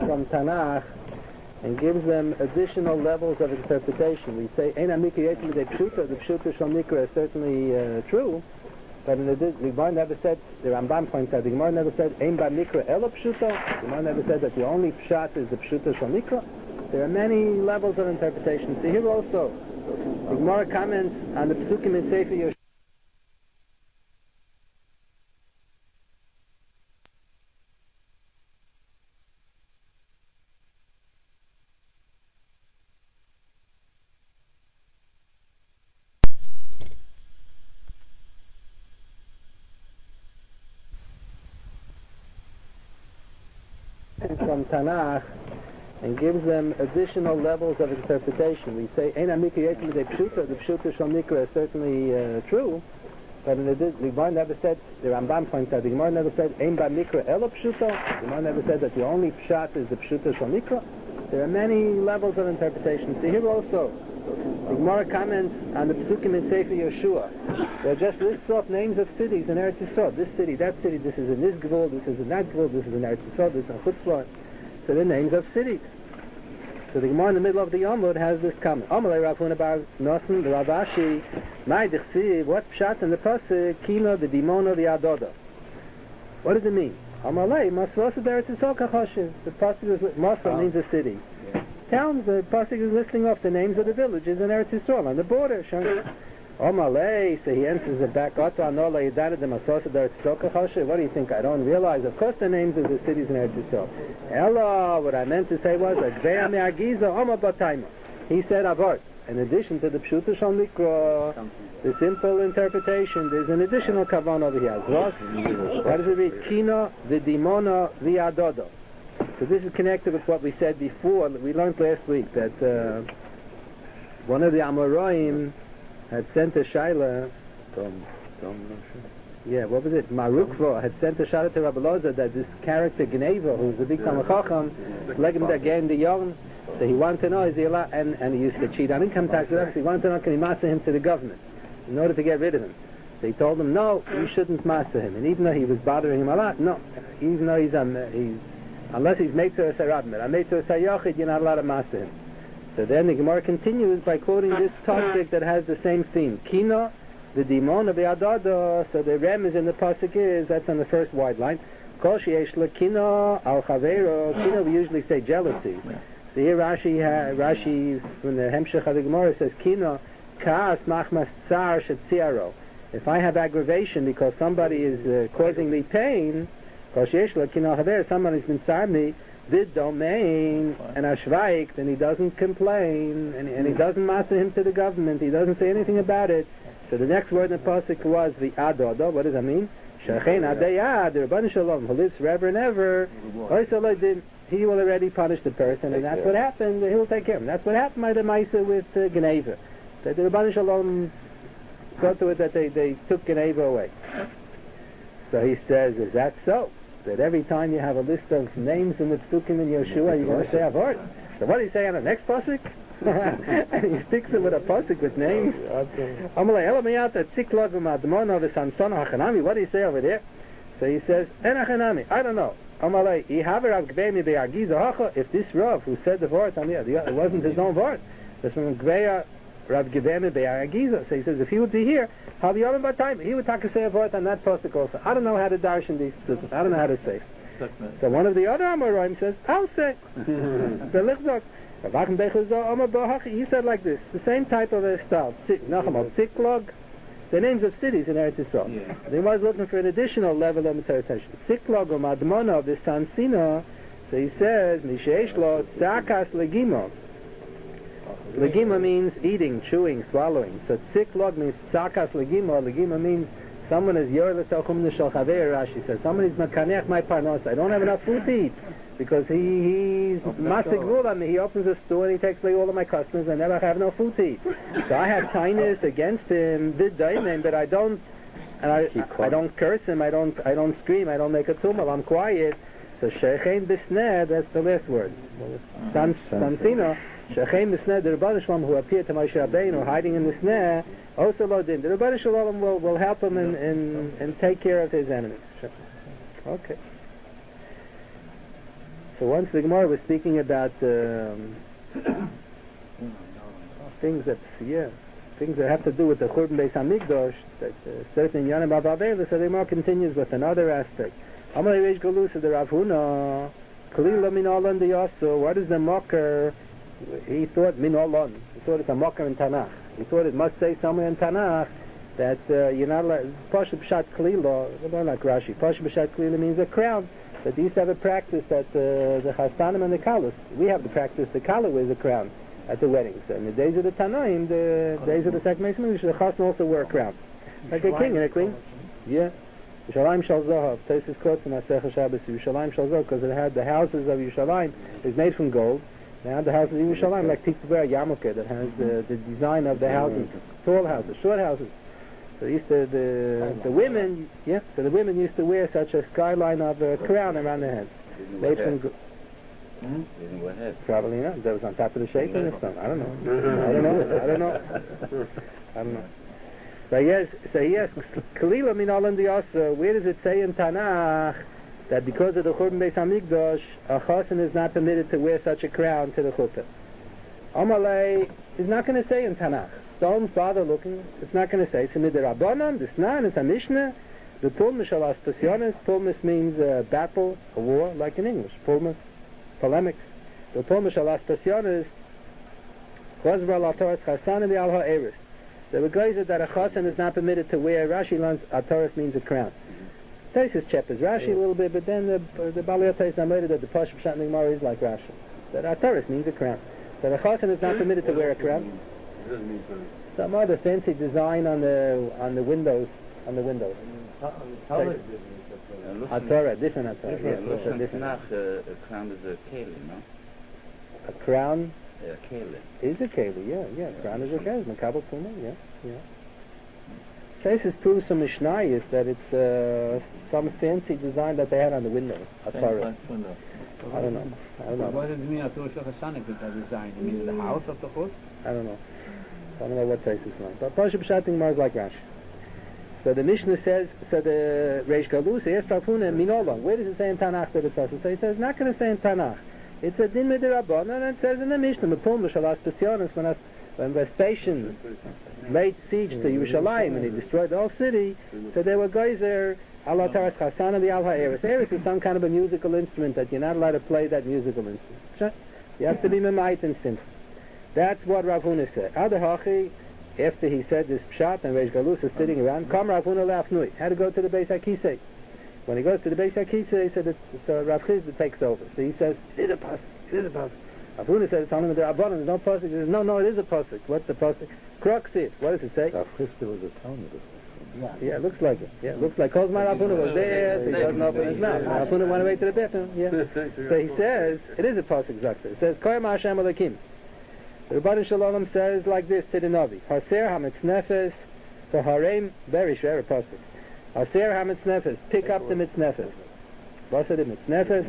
from Tanakh and gives them additional levels of interpretation. We say, Ein HaMikra Yetzim B'dei Pshuta, the Pshuta Shal Mikra is certainly true, but in the Gemara never said, the Rambam points out, the Gemara never said, Ein B'Mikra Ela Pshuta, the Gemara never said that the only Pshat is the Pshuta Shal Mikra. There are many levels of interpretation. So here also, the Gemara comments on the Psukim in Sefer Yoshua. From Tanakh and gives them additional levels of interpretation. We say, Ein HaMikra Yetzim B'dei Pshuta, the Pshuta Shal Mikra is certainly true, but in the Gemara never said, the Rambam points out, the Gemara never said, Ein B'Mikra Ela Pshuta, the Gemara never said that the only Pshat is the Pshuta Shal Mikra. There are many levels of interpretation. So here also, the Gemara comments on the Psukim in Sefer Yoshua. They just lists off names of cities in Eretz Yisrael. This city, that city, this is in this Gvul, this is in that Gvul, this is in Eretz Yisrael, this is in Chutzlar. So the names of cities. So the Gemara in the middle of the Yomud has this comment. Amalei Rav Huna bar Nosson, the Rav Ashi, Mai Dichsiv, what Pshat in the Pasuk, Kino, the Dimona, the Adoda. What does it mean? Amalei, Masrosa Eretz Yisrael Kachoshev. The Pasuk is, Masra means a city. Towns, the Pasuk is listing off the names of the villages in Eretz Yisrael, on the border. Omalei, so he answers it back, What do you think? I don't realize. Of course the names of the cities in Eretz Yisrael. Ella, what I meant to say was, he said Avot. In addition to the Pshuta Shal Mikra, the simple interpretation, there's an additional kavan over here. What does it read? Kina, the Dimona, the Adodo. So this is connected with what we said before. We learned last week that one of the Amoraim had sent a Shaila. What was it? Marukva had sent a Shaila to Rabbi Loza that this character Gneva, who's a big Talmid Chacham, legend again the young. So he wanted to know, is he allowed, and he used to cheat on income tax. So he wanted to know, can he master him to the government in order to get rid of him? So he told him, no, you shouldn't master him. And even though he was bothering him a lot, no, even though he's unless he's Meitzah Sarabmir, a Meitzah Sayyachid, you're not allowed to master him. So then the Gemara continues by quoting this Pasuk that has the same theme. Kina, the Dimon of the Adada. So the Rem is in the Pasuk is, that's on the first wide line. Kol sheyesh lekina al chavero. Kina we usually say jealousy. So here Rashi from the Hemshech of the Gemara says, Kina, Kaas machmas tsar shetziaro. If I have aggravation because somebody is causing me pain, Kol sheyesh lekina al chavero, somebody's been tsar me, did domain and ashvaik, then he doesn't complain and he doesn't master him to the government, he doesn't say anything about it. So the next word in the pasuk was the adoda. What does that mean? Shechein adayad, the Rabban Shalom, who lives forever and ever, he will already punish the person, and that's what happened. He will take care of him. That's what happened by the Maisa with Geneva. That the Rabban Shalom saw to it that they took Geneva away. So he says, is that so? That every time you have a list of names in the Psukim in Yoshua, you're going to say Avot. So what do you say on the next pasuk? And he sticks it with a pasuk with names. What do you say over there? So he says, I don't know. If this Rav who said the word, it wasn't his own word. It's from Gveya Rav Gevemi Be'aragiza. So he says, if he would be here, he would talk to say a word on that pasuk also. I don't know how to darshan these psukim. I don't know how to say. So one of the other Amoraim says, I'll say. He said like this, the same type of a style. Siklog, the names of cities in Eretz Yisrael. They was looking for an additional level of interpretation. Siklog or Madmona of the Sansina, so he says, Misheshlo Tzakas Legimo. Legima means eating, chewing, swallowing. So Siklog means Tzakas Legimo. Legima means someone is Yor L'Tochum Nishal Chaver, Rashi says. Someone is Makanech my parnos. I don't have enough food to eat. Because he's masig on me. He opens a store and he takes away all of my customers and never have no food to eat. So I have kindness against him, but I don't curse him, I don't scream, I don't make a tumult, I'm quiet. So shechein bisneh, that's the last word. Sansino, shechein bisneh, the Rebbeinu Shalom who appeared to Moshe Rabbeinu hiding in the sneh, also lodin. The Rebbeinu Shalom will help him and take care of his enemies. Okay. So once the Gemara was speaking about things that have to do with the Churban Beis Hamikdash, that certain Yanim Avavela, so the Gemara continues with another aspect. Amalei Reish Galusa the Rav Huna, Kalila Min Olon Diyasu. What is the mocker? He thought Min Olon. He thought it's a mocker in Tanakh. He thought it must say somewhere in Tanakh that you're not allowed. Pasha B'Shat Kalila, not like Rashi. Pasha B'Shat Kalila means a crown. But they used to have a practice that the Chastanim and the Kalas, we have the practice, the Kala wears a crown at the weddings. And the days of the Tanaim, the days of the Second Mason, the Chastan also wear a crown. Like a king and a queen. Yeah. Yushalayim Shal Zahav. Tosis quotes in Masechah Shabbos, Yushalayim Shal Zahav, because it had the houses of Yushalayim is made from gold. They had the houses of Yushalayim, like people wear a yarmulke that has the design of the houses, tall houses, short houses. So the women, so the women used to wear such a skyline of a crown around their heads. Made from probably not. That was on top of the shaker or something. I don't know. So he asks, Kalila min Olam Diyasa, where does it say in Tanakh that because of the Churban Beis Hamikdash, a Chassan is not permitted to wear such a crown to the Chuppah? Amalei is not going to say in Tanakh. Don't bother looking. It's not going to say. It's a midrabanan. It's not. It's a mishnah. The pulmus shalas pasyonis. Pulmus means battle, a war, like in English. Pulmus, polemics. The pulmus shalas pasyonis. Chazra lataras chasanim al ha'eris. The regaisa that a chasan is not permitted to wear. Rashi learns ataras means a crown. Taisus cheppers Rashi a little bit, but then the Baliyotay is noted that the Pasha Pshat Nigmar is like Rashi. That ataras means a crown. That a chasan is not permitted to wear a crown. Some other fancy design on the windows. Atara, different Atara. Different. A crown is a keli, no? A crown keli. Is a keli, yeah. Crown is a keli. Makabel Puma, yeah. Cases proves some Mishnayos that it's some fancy design that they had on the windows. Atara. I don't know. What does it mean? Atara Shachashanik with that design? You mean the house of the chut? I don't know what place it's like. But Pasha Pshat Nigmar is like Rashi. So the Mishnah says, so the Reish Galusa, yes, Rafuna, Minola. Where does it say in Tanakh that it's also? So he says, not going to say in Tanakh. It's a din midirabban, and it says in the Mishnah, Mepul Mishalas Pesyonis, when Vespasian laid siege to Yerushalayim and he destroyed the whole city, so there were guys there, Allah Taras Chasana the Al Ha'eris. Eris is some kind of a musical instrument that you're not allowed to play that musical instrument. You have to be Memait and Simcha. That's what Rav Huna said. Other Hachi, after he said this pshat and Reish Galus is sitting around, come Rav Huna Lafnui. Had to go to the Beis HaKisei. When he goes to the Beis HaKisei, he said, so Rav Chizda takes over. So he says, it is a pasuk. Rav Huna said, it's only the Rabbanon, there's no pasuk. He says, no, it is a pasuk. What's the pasuk? Kruxit. What does it say? Rav Chizda was a Talmud. Yeah, it looks like it. Yeah, it looks like Kozma Rav Huna was there, so he doesn't open his mouth. Rav Huna went away to the bathroom. Yeah. So he says, it is a pasuk, Zakta. It says, Koyam Hashem Elakim. The Rebbeinu Shalom says like this to the Navi: Haser hamitznefes, the harem, very pasuk. Haser hamitznefes, pick up the mitznefes. What's it, the mitznefes?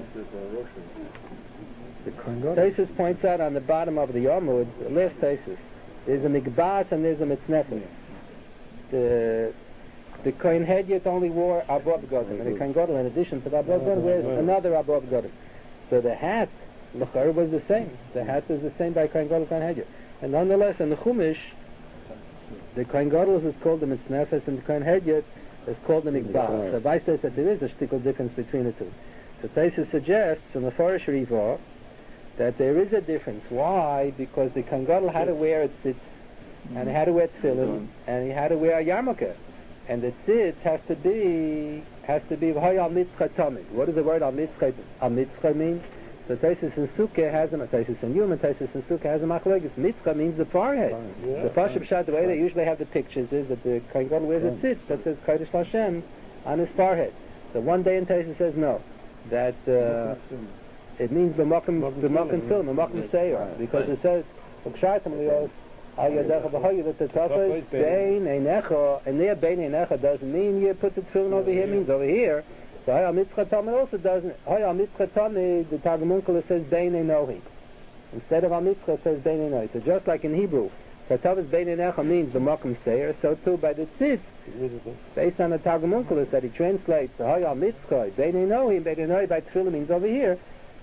Taisus points out on the bottom of the Yomud, the last Taisus, there's a mikbas and there's a mitznefes. The Kohen Hedyot only wore above Godim, and the Kohen Gadol, in addition to the above Godim, wears another above Godim. So the hat, L'char was the same. The hat is the same by Kohen Gadol and Kohen Hedyot. And nonetheless, in the Chumash, the Kohen Gadol is called the Mitznefes and the Kohen Hedyot is called the Mikbah. So Vai says that there is a shtickle difference between the two. So Taisus suggests in the Farish Rivah that there is a difference. Why? Because the Kohen Gadol had to wear a tzitz, and he had to wear tefillin, and he had to wear a yarmulke. And the tzitz has to be v'hoy al mitzcha tamid. What does the word al mitzcha mean? So Taisus and Sukkah has a Taisus and Yom and Taisus and Sukkah has a machlokes. Mitzcha means the forehead. The Pasha Pshat, the way they usually have the pictures is that the Kohen Gadol wears a tzitz that says Kodesh Hashem on his forehead. So one day in Taisus says no, that it means b'makom film, b'makom seir, because it says Ukshaytam lios al yadecha b'hoy that the tafel bein einecha, and there bein einecha doesn't mean you put the tefillin over here, means over here. So Hayal Mitzcha Tamid also doesn't. Hayal Mitzcha Tamid, the Targum Onkelos says Bein Einohi. Instead of Al Mitzcha it says Bein Einohi. So just like in Hebrew, Katavis Bein Einecha means the Makom Seir, so too by the Tzitz, based on the Targum Onkelos that he translates the Hayal Mitzcha, Bein Einohi by Tefillah means over here.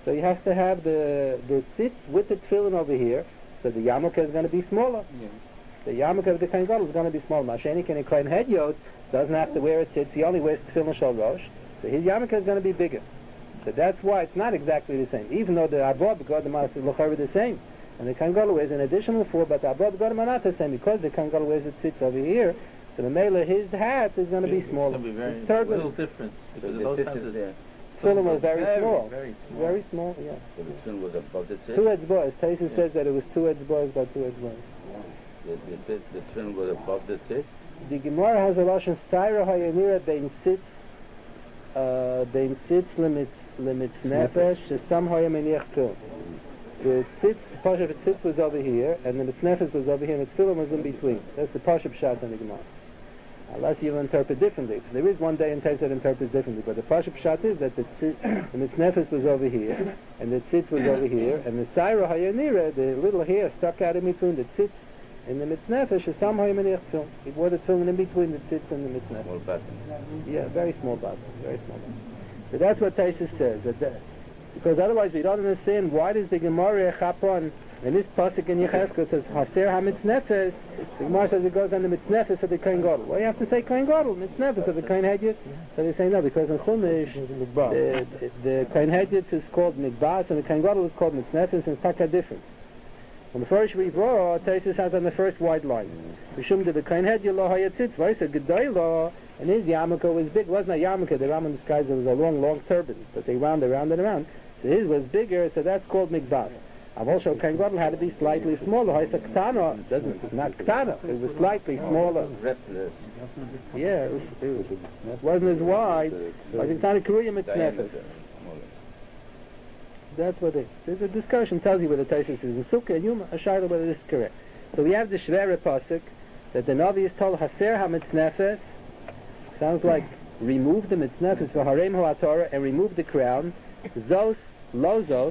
So he has to have the tzitz with the tefillin over here, so the yarmulke is going to be smaller. Yeah. The yarmulke of the Kohen Gadol is going to be smaller. Masheni can Kohen Hedyot doesn't have to wear a tzitz, he only wears tefillin shel rosh, so his yarmulke is going to be bigger. So that's why it's not exactly the same. Even though the Abba Begod the Manas is l'chayr the same, and the Kohen Gadol wears an additional 4, but the Abba Begod the Manas is the same, because the Kohen Gadol wears a tzitz over here, so the mela his hat is going to be smaller. It's going to be very It's turban. little difference. So Because the those tzitz times is it's there. Tefillin was very small. Very small. Very small, yeah. So the tefillin was above the tzitz. 2 etzbois. Taisa says that it was 2 etzbois by 2 etzbois. The tefillin was above the tzitz. The Gemara has a lashon Saira Hayanira bein tzitz limits nefesh shesam hayameniach tefillin. The tzitz, the pashup tzitz was over here, and the mitznefesh was over here, and the tefillin was in between. That's the pashup shot in the Gemara. Unless you interpret differently. There is one day in text that interprets differently, but the pashup shot is that the mitznefesh was over here, and the tzitz was over here, and the Saira Hayanira, the little hair stuck out in between the tzitz and the mitznefesh is somehow in tefillin. He wore the tefillin in between the tzitz and the mitznefesh. Small button. Yeah, very small button, very small button. So that's what Taisus says. Because otherwise we don't understand why does the Gemara Chapon, in this pasuk in Yechezkel says Haser HaMitznefesh, the Gemara says it goes on the mitznefesh of the Kohen Gadol. Why do you have to say Kohen Gadol, mitznefesh of the Kohen Hedyot? So they say no, because in Chumash the Kohen Hedyot is called Mikbas and the Kohen Gadol is called mitznefesh, and it's taka different. On the first Rivra, Taisus has on the first wide line. Mishum de the Kohen Hedyot lo hayatzitz, v'aysa gedayla, and his yarmulke was big. It wasn't a yarmulke, the Rambam describes it as a long turban, but they wound around and around. So his was bigger, so that's called mikvah. I've also Kohen Gadol had to be slightly smaller. Haisa ktana, not ktana, it was slightly smaller. Restless. Yeah, it wasn't as wide. Like it's not a Korea mitznefesh. That's what it is. There's a discussion, tells you whether Taisus is in Sukkah and Yuma, a shayla whether this is correct. So we have the Shvera pasuk that the Navi is told Haser HaMitznefesh, sounds like remove the mitznefesh for Harem HaTorah and remove the crown. Zos, Lozos,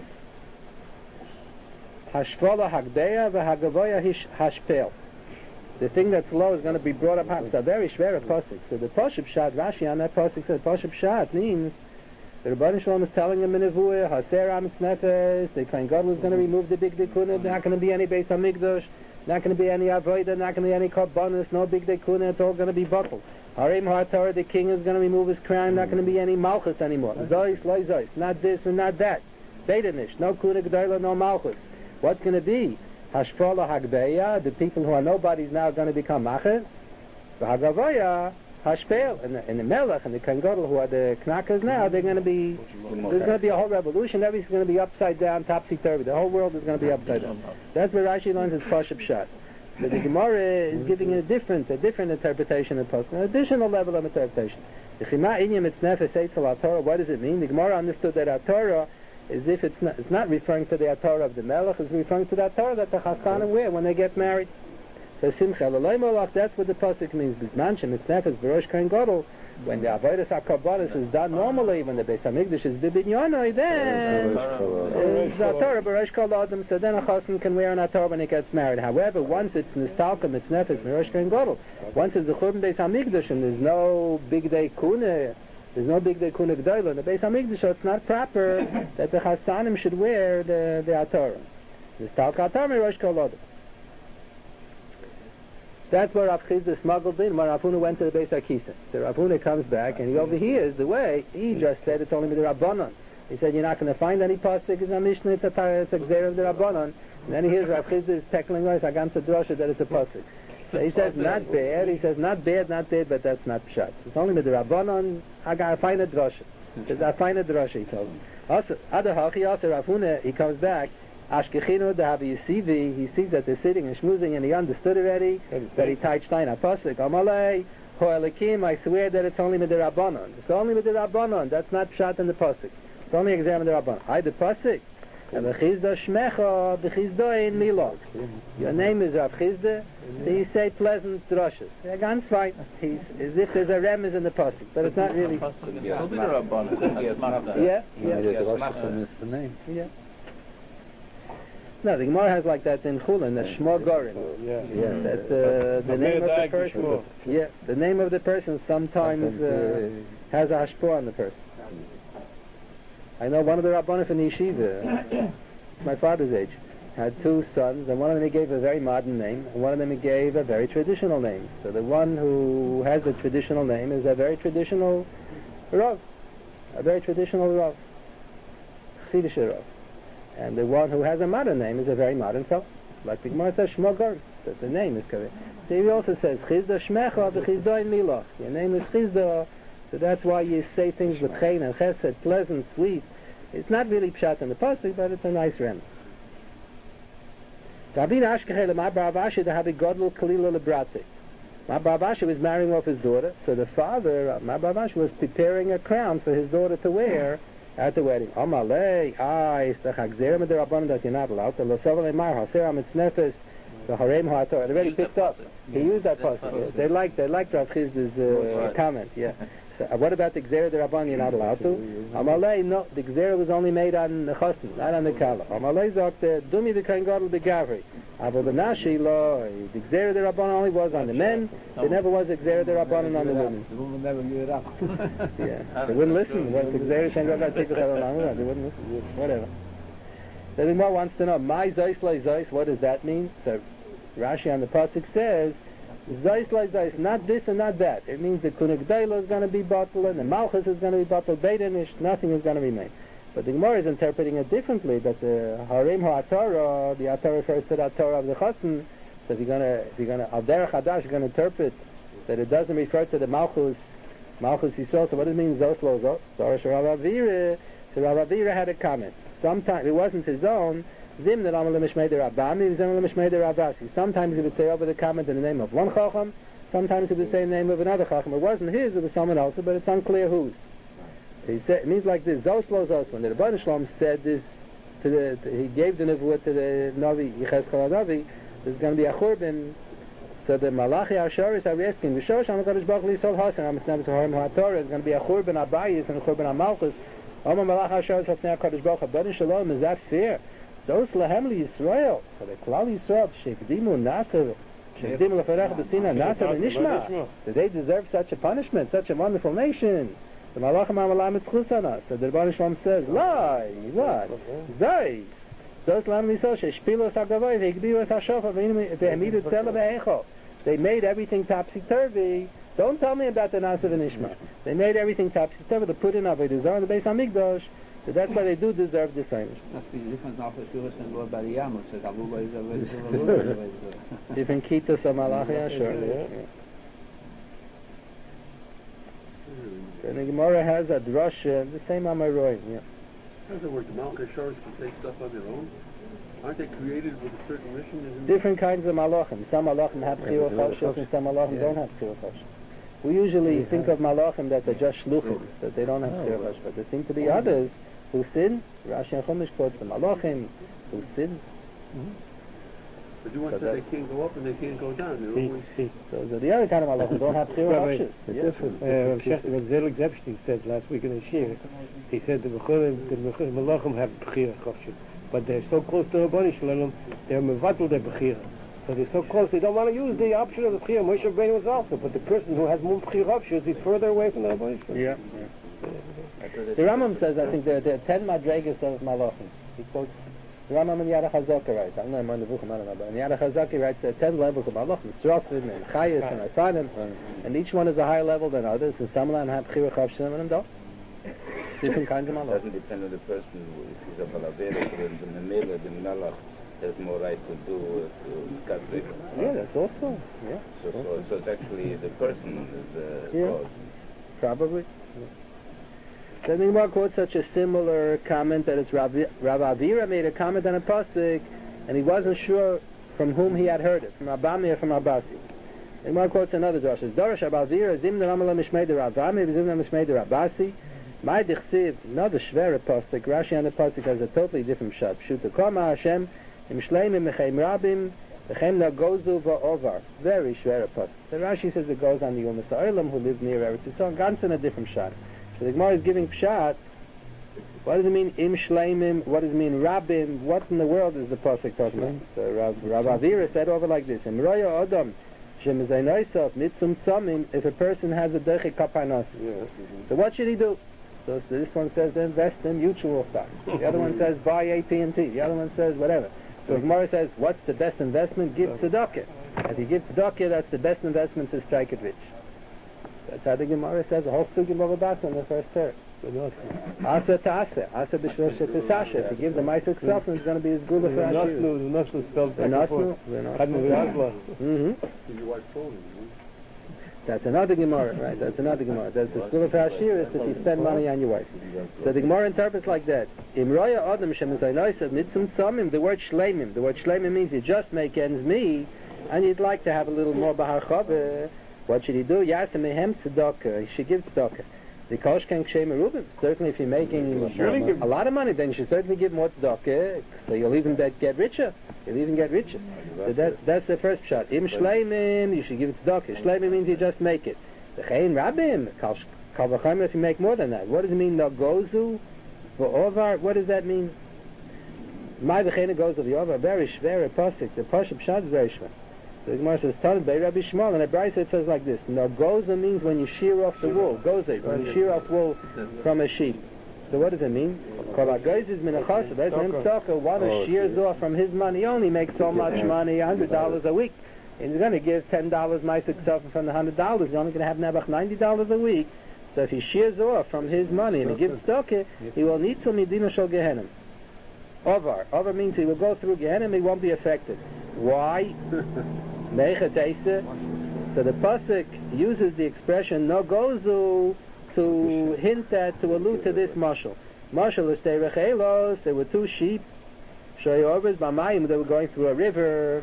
Hashvola Hagdeya v'Hagavoya Hashpel. The thing that's low is going to be brought up high. It's a very Shvera pasuk. So the Pashup Shat, Rashi on that pasuk says Pashup Shat means the Rebbeinu Shalom is telling him in Nevuah, Haser HaMitznefesh, the Kohen Gadol is going to remove the big dekuna, not going to be any Beis HaMikdash, not going to be any Avodah, not going to be any Korbanos, no big dekuna, it's all going to be bottled. Harem HaTorah, the king is going to remove his crown, not going to be any Malchus anymore. Zois, Loi Zois, not this and not that. Beidanish, no Kuna G'dayla, no Malchus. What's going to be? Hashfola Hagbeya, the people who are nobodies now are going to become Machas. The Hagavoya, Hashpel, and the Melech and the Kohen Gadol who are the Knakas now, they're going to be, there's going to be a whole revolution, everything's going to be upside down, topsy-turvy, the whole world is going to be upside down. That's where Rashi learns his Pashup Shat. So the Gemara is giving a different interpretation of Pasuk, an additional level of interpretation. The Chima Inyam Mitznefesh Eitzel HaTorah, what does it mean? The Gemara understood that HaTorah is if it's not referring to the HaTorah of the Melech, it's referring to the HaTorah that the Chasanim wear when they get married. So Simcha L'Loi Molach, that's what the pasuk means. Bisman Shemitznefesh B'Rosh Kohen Gadol. When the Avodas HaKorbanos is done normally, when the Beis HaMikdash is B'Binyanoi, then it's HaTorah B'Rosh Kol Adam. So then a Chassan can wear an HaTorah when he gets married. However, once it's Nistalka Mitznefesh B'Rosh Kohen Gadol, once it's the Churban Beis HaMikdash and there's no big day kuna, there's no big day kuna G'dayla in the Beis HaMikdash, so it's not proper that the Chassanim should wear the HaTorah. Nistalka HaTorah B'Rosh Kol Adam. That's where Rav Chizda smuggled in when Rav Huna went to the Beis HaKisa. So Rav Huna comes back and he overhears the way he just said it's only with the Rabbanon. He said you're not going to find any pasuk in the Mishnah, it's a gzeira of the Rabbanon. And then he hears Rav Chizda is tackling us, Agam Drosha, that it's a pasuk. So he says not bad, not bad, but that's not pshat. It's only with the Rabbanon, I got to find a drosha. He says I find a drosha, he told him. Also, Rav Huna, he comes back, Ashkechinu, the Havi Yisivi, he sees that they're sitting and schmoozing, and he understood already that he tied Stein HaPasuk. Amalei, Ho'elikim, I swear that it's only with the Rabbanon. It's only with the Rabbanon, that's not pshat in the Pasuk. It's only examined the Rabbanon. Hi, the Pasuk. And the Chizda Shmecha, the Chizda in Milog. Your name is Rav Chizda, so you say pleasant drushes. Yeah, ganz fine. He's as if there's a remez in the Pasuk, but it's not really. Yeah. Yeah. No, the Gemara has like that in Chulin, the Shmo Gorin. Yeah. That's the name of the person. Yeah, the name of the person sometimes has a hashpah on the person. I know one of the Rabbanim from the yeshiva, my father's age, had two sons, and one of them he gave a very modern name, and one of them he gave a very traditional name. So the one who has the traditional name is a very traditional Rav, Chassidish Rav. And the one who has a modern name is a very modern fellow. Like the Gemara says, Shmo Gordon, that the name is correct. So he also says, Chizda Shmecha v'Chizda in Milach. Your name is Chizda, so that's why you say things with Chen and Chesed, pleasant, sweet. It's not really pshat in the pasuk, but it's a nice rem. Rabbi Ashkechel Ma'bar Avashi to have a godlul kalila lebrate. Ma'bar Avashi was marrying off his daughter, so the father, Ma'bar Avashi, was preparing a crown for his daughter to wear at the wedding. Amalei, it's the chagzerim of the Rabbanan that you're not allowed to. L'sovel Eimar, Haser HaMitznefes, the Harem HaTorah. It already picked up. He used that pasuk. They liked Rav Chizda's comment, yeah. So, what about the Gzera the Rabban you're not allowed to? Amalei, no, the Gzera was only made on the Chosn, not on the Kala. Amalei sagt, Dumi the Kain Gadol Begavri. Aval the Nashi law, the Gzera the Rabban only was on the men, there never was a Gzera the Rabban on the women. The woman never gave it up. Yeah, they wouldn't listen. What the Gzera Shem Gadol take the Chal they wouldn't listen. Whatever. The Gemara wants to know, my Zeis Lai Zeis, what does that mean? So Rashi on the pasuk says, Zeis Lai Zeis, not this and not that. It means the Kunigdaila is going to be bottled, and the Malchus is going to be bottled, Beidenish, nothing is going to remain. But the Gemara is interpreting it differently, that the Harem HaTorah, the Atorah refers to the Torah of the Chassan, so if you're going to, Al Derech Hadash, you're going to interpret that it doesn't refer to the Malchus Yisrael, so what does it mean, Zos Lo Zos? Dorish Rav Avira, so Rav Avira had a comment. Sometimes, it wasn't his own, Zim that Amal Mishmei de Rabbami, Zim Mishmei de Rabbasi. Sometimes he would say over the comment in the name of one Chacham, sometimes he would say in the name of another Chacham. It wasn't his, it was someone else's, but it's unclear whose. He said, it means like this, Zos Lo Zos, when the Rebbeinu Shalom said this, he gave the Nevuah to the Navi, Yechezkel HaNavi, there's going to be a Churban, so the Malachi HaShoris are asking, V'shosh HaMakadosh Baruch Hu Yisol Hasan, HaMitznav Toharim HaTorah, there's going to be a Churban Abayis and a Churban HaMalchus, Oma Malach HaShoris HaFnei HaKadosh Baruch Hu, Rebbeinu Shalom, is that fair? Those Lahem Yisrael, for the Klal Yisrael, Shekdimu Nasser, Shekdimu Leferech B'Sina, Nasser and Nishma, do they deserve such a punishment, such a wonderful nation? The Malachim HaMalam Mitzchus on us. So the Rebbeinu Shalom says, lie, what? Zay. Those Lahem Yisrael, Sheshpilos HaGavoy, V'Higbios HaShofa, V'Hemidu Tzela V'Echo. They made everything topsy-turvy. Don't tell me about the Nasser and Nishma. They made everything topsy-turvy to put in Avodah Zarah on the base of Mikdash. So that's why they do deserve this sign. Must be different now for Shuvas and Lord Bariyam, which says, Aluba is a Different Kitos of Malachi Asher. And the Gemara has a drasha, the same Amaroim, yeah. How does it work? The Malchus Shores can take stuff on their own? Aren't they created with a certain mission? Different kinds of malachim. Some malachim have chiyuv choshes and some malachim don't have chiyuv choshes. We usually think of malachim that they're just shluchim, that they don't have chiyuv choshes, but there seem to be others who sin. Rashi and Chumash quotes the malachim who sin. But you want to say they can't go up and they can't go down. So the other kind of malachim don't have chiyuv choshes. What Zelig Zepstein said last week in the Shir, he said the malachim have bechira choshes. But they're so close to Rabbanu Shalom, they're mevatel their bechira. So they're so close, they don't want to use the option of the bechira. Moshe Rabbeinu was also, but the person who has more bechira options is further away from the Rabbanu Shalom. Yeah. The Rambam says, I think there are 10 madregas of malachim. He quotes the Rambam in Yad HaChazaka writes. I'm not in the book, I don't know, but in Yad HaChazaka writes there are 10 levels of malachim, Tzrofim and Chayas and Asanim, and each one is a higher level than others. And some of them have bechira choshes and some don't. Different kinds of malach. It doesn't depend on the person. If he's a balavera, the memela, the malach has more right to do to yeah, that's also, yeah. So it's actually the person is the cause. Probably. Yeah. Then the Gemara quotes such a similar comment that it's Rav Avira made a comment on a pasuk, and he wasn't sure from whom he had heard it, from Abami or from Abasi. The Gemara quotes another drasha. Dorish Rav Avira, Zim the Ramala Mishmei de Ravami, Zim the Mishmei de Rabasi. My dichsiv, not the shvera pasuk. Rashi on the pasuk has a totally different shot. Shuta kama Hashem im shleimim mechaim rabim v'chem nagozu va'ovar. Very shvera pasuk. The Rashi says it goes on the Umas Ha'olam who live near Eretz Yisrael. Ganz in a different shot. So the Gemara is giving pshat. What does it mean im shleimim? What does it mean rabim? What in the world is the pasuk talking about? So Rav Avira said over like this: Im roya adam shem zaynaisav mitzum tzamim. If a person has a dechik kapanas, so what should he do? So this one says to invest in mutual stocks. The other one says buy AT&T. The other one says whatever. So Gemara says, what's the best investment? Give tzedakah. If you give tzedakah, that's the best investment to strike it rich. That's how the Gemara says the whole sugya Bava Basra in the first pair. Asa to asa, asa b'shvosha to sasha. If you give the Maisuk Sofrim, it's going to be as good for Ashir. Nasnu spelled back and forth. Your wife told him, That's another Gemara, right? That's another Gemara. That's the school of Ashir is that you spend money on your wife. So the Gemara interprets like that. Imroya Adam Shem Zainoisa Mitzum Tzomim, the word Shleimim. The word Shleimim means you just make ends meet, and you'd like to have a little more Bahar Chava. What should he do? Yasem Mehem Tzedakah. He should give Tzedakah. The Kosh can Kshem Merubim. Certainly if you're making a lot of money, then you should certainly give more Tzedakah, so you'll even get richer. You'll even get richer. So that's the first shot. Im Shleimim, you should give it Tzedakah. Shleimim means you just make it. The Chein Rabim, Kal V'chomer if you make more than that. What does it mean? Nagozu, V'ovar, what does that mean? My V'chein goes of Yovar, very pasuk. The Pashup Shad is very shver. The Gemara says, Tanit Bei Rabbi Shmuel, and a Brisa it says like this. Nagoza means when you shear off the wool. Goza, when you shear off wool from a sheep. So what does it mean? Kol HaGoz is minachasa. That's him tzedakah. One who shears off from his money, he only makes so much money, $100 a week. And he's going to give $10 Maisuk Sofrim from the $100. He's only going to have Nebuch $90 a week. So if he shears off from his money and he gives tzedakah, he will need to Medina Shel Gehenim. Over means he will go through Gehenim, he won't be affected. Why? So the pasuk uses the expression no gozu to hint at, to allude to this mashal. Mashal is terechelos. There were two sheep, shoyovers b'mayim. They were going through a river.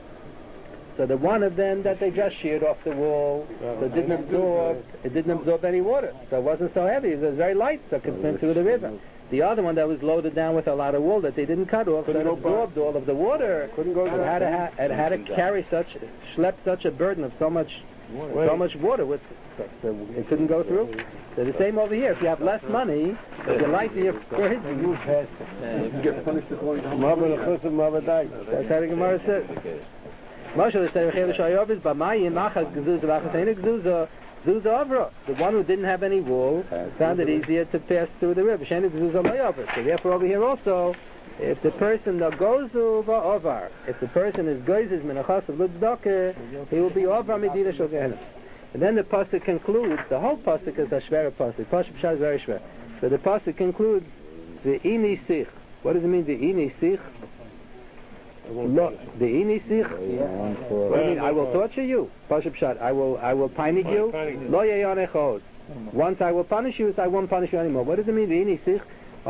So the one of them that they just sheared off the wall, so it didn't absorb any water. So it wasn't so heavy. It was very light, so it could swim through the river. The other one that was loaded down with a lot of wool that they didn't cut off, so it absorbed all of the water. It had to carry schlep such a burden of so much water with, so it couldn't go through. So the same over here. If you have less money, if you like the birds, you move past. You get punished for going down. That's how the Gemara says. Moshe is saying, the one who didn't have any wool found it easier to pass through the river. So therefore over here also, if the person goes over over, if the person is goizes minachas of l'tzedakah, he will be over medina shel gehenim. And then the pasuk concludes. The whole pasuk is a shver pasuk. Pasuk Pshat is very shver. So the pasuk concludes the ini sich. What does it mean? The ini sich. The ini sich. What do you mean? I will torture you. Pasuk Pshat. I will punish you. Lo yeyonechod. Once I will punish you, I won't punish you anymore. What does it mean? The ini sich.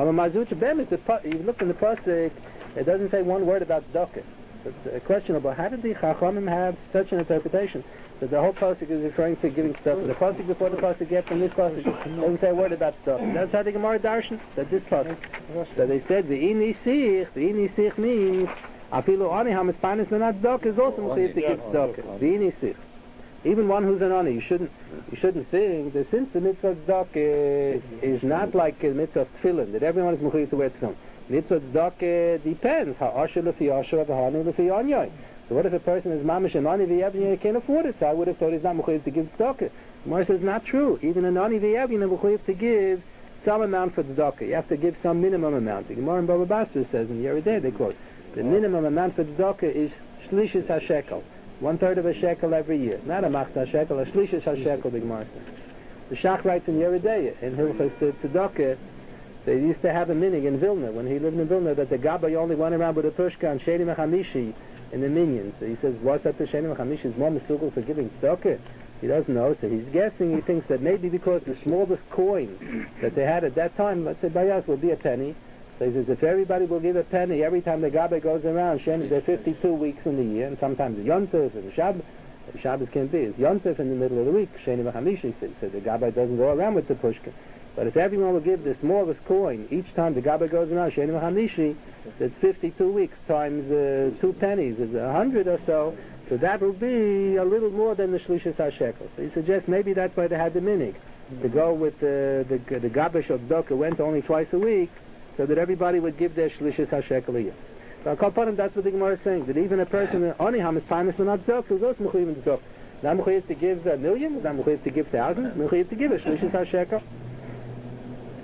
You look in the pasuk. It doesn't say one word about tzedakah. It's questionable. How did the Chachamim have such an interpretation? That the whole pasuk is referring to giving stuff. The pasuk before the pasuk gets from this pasuk doesn't say a word about stuff. That's how the Gemara darshan that this pasuk. So they said the ini sich means afilu ani hamispanis menat tzedakah is also mechayiv to give tzedakah. The ini sich. Even one who's an ani, you shouldn't think that since the mitzvah tzedakah is not like a mitzvah tefillin that everyone is mechayiv to wear tefillin. Mitzvah tzedakah depends. Ha'asher lefi asher v'hani lefi anyai. So what if a person is mamish and ani v'yevin can't afford it? So I would have thought he's not mechayiv to give tzedakah. Gemara says not true. Even an ani v'yevin is mechayiv to give some amount for tzedakah. You have to give some minimum amount. The Gemara in Bava Basra says in Yerei Dei they quote the minimum amount for tzedakah is shlishis hashekel, 1/3 of a shekel every year. Not a machta shekel, a shlishis hashekel. The Gemara says. The Shach writes in Yerei Dei in Hilchos tzedakah. They used to have a minig in Vilna when he lived in Vilna that the Gabbai only went around with a pushka and Sheni Mechamishi in the minions. So he says, what's up to Sheni Mechamishi is more misugel for giving tzedakah? He doesn't know, so he's guessing. He thinks that maybe because the smallest coin that they had at that time, let's say Bayas, will be a penny. So he says, if everybody will give a penny every time the Gabbai goes around, Sheni, there are 52 weeks in the year, and sometimes it's Yontif and Shabbos can't be. It's Yontif in the middle of the week, Sheni Mechamishi. So the Gabbai doesn't go around with the pushka. But if everyone will give the smallest coin each time the Gabbai goes around, Sheni Mechamishi, that's 52 weeks times 2 pennies is 100 or so. So that will be a little more than the Shlishis HaShekel. So he suggests maybe that's why they had the minig. To go with the Gabbai Shel Tzedakah went only twice a week, so that everybody would give their Shlishis HaShekel a year. So I'll call upon him, that's what the Gemara is saying, that even a person, only Hamas Panis Menat Tzedakah, is also Mechuyev in Tzedakah. Not Mechuyev to give $1 million, not Mechuyev to give thousands, Mechuyev to give a Shlishis HaShekel.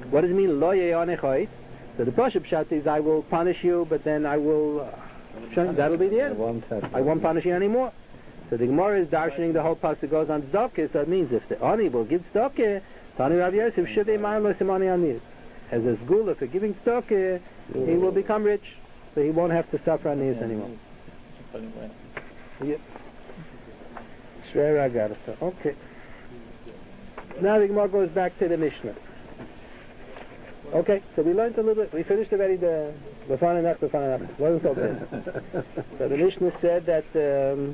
What does it mean, lo ye'anechait? So the Pashup Pshat is, I will punish you, but then I will, that'll be the end. I won't punish you anymore. So the Gemara is darshaning the whole pasuk goes on tzedakah, so it means if the ani will give tzedakah, Tani Rav Yosef should be ma'am simani aniyus. As a schooler for giving tzedakah, he will become rich, so he won't have to suffer aniyus anymore. Yeah. Shver Agartha. Okay. Now the Gemara goes back to the Mishnah. Okay, so we learned a little bit. We finished already the Lefananach. Wasn't so bad. So the Mishnah said that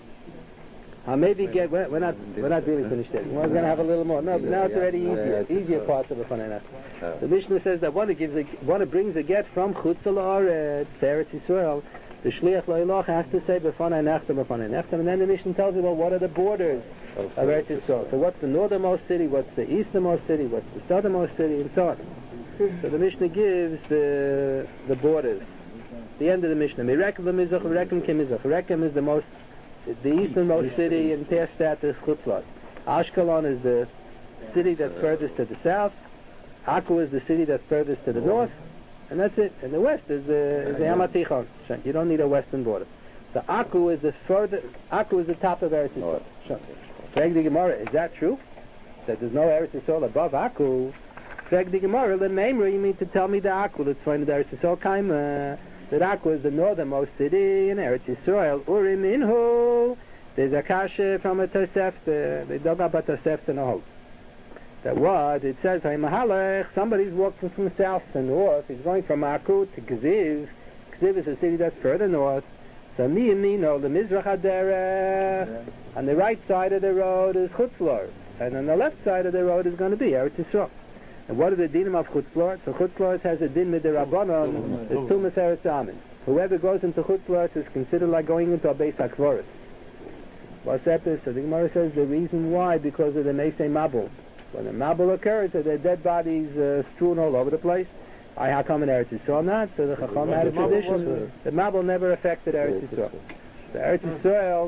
maybe we're not really finished yet. We're going to have a little more. No, now it's already easier parts of Lefananach. The Mishnah says that one who brings a get from Chutz La'aretz, Eretz Yisrael, the Shliach Lo'ilach has to say B'fanai Nechtam, and then the Mishnah tells you, well, what are the borders of Eretz Yisrael? So what's the northernmost city, what's the easternmost city, what's the southernmost city, and so on. So the Mishnah gives the borders. The end of the Mishnah. Merekem Mizrach, Merekem Kemizrach. Merekem is the easternmost city, and past that is Chutzlot. Ashkelon is the city that's furthest to the south. Akku is the city that's furthest to the north. And that's it. And the west is the Yam HaTichon. You don't need a western border. So Akku is the top of Eretz Yisrael. Frag the Gemara, is that true? That there's no Eretz Yisrael above Akku? Frag the Gemara, the Memra, you mean to tell me the Akku that's find the Eretz Yisrael Kaima? That Akku is the northernmost city in Eretz Yisrael. Urim Inhu. There's a kasha from a Tosefta. They dug up a Tosefta in a hole. That what? It says, somebody's walking from south to north. He's going from Akku to Kziv. Kziv is a city that's further north. So me and me know the Mizrach HaDerech. On the right side of the road is Chutzlor. And on the left side of the road is going to be Eretz Yisrael. And what are the dinim of Chutzlor? So Chutzlor has a din midirabbanon. It's Tumas Eretz Amin. Whoever goes into Chutzlor is considered like going into a Beis HaKvoros. What's that? So the Gemara says the reason why, because of the Meisei Mabul. When a Mabul occurs, so the dead bodies strewn all over the place. How come in Eretz Yisrael not? So the Chacham had a tradition. The Mabul never affected Eretz Yisrael. The Eretz Yisrael,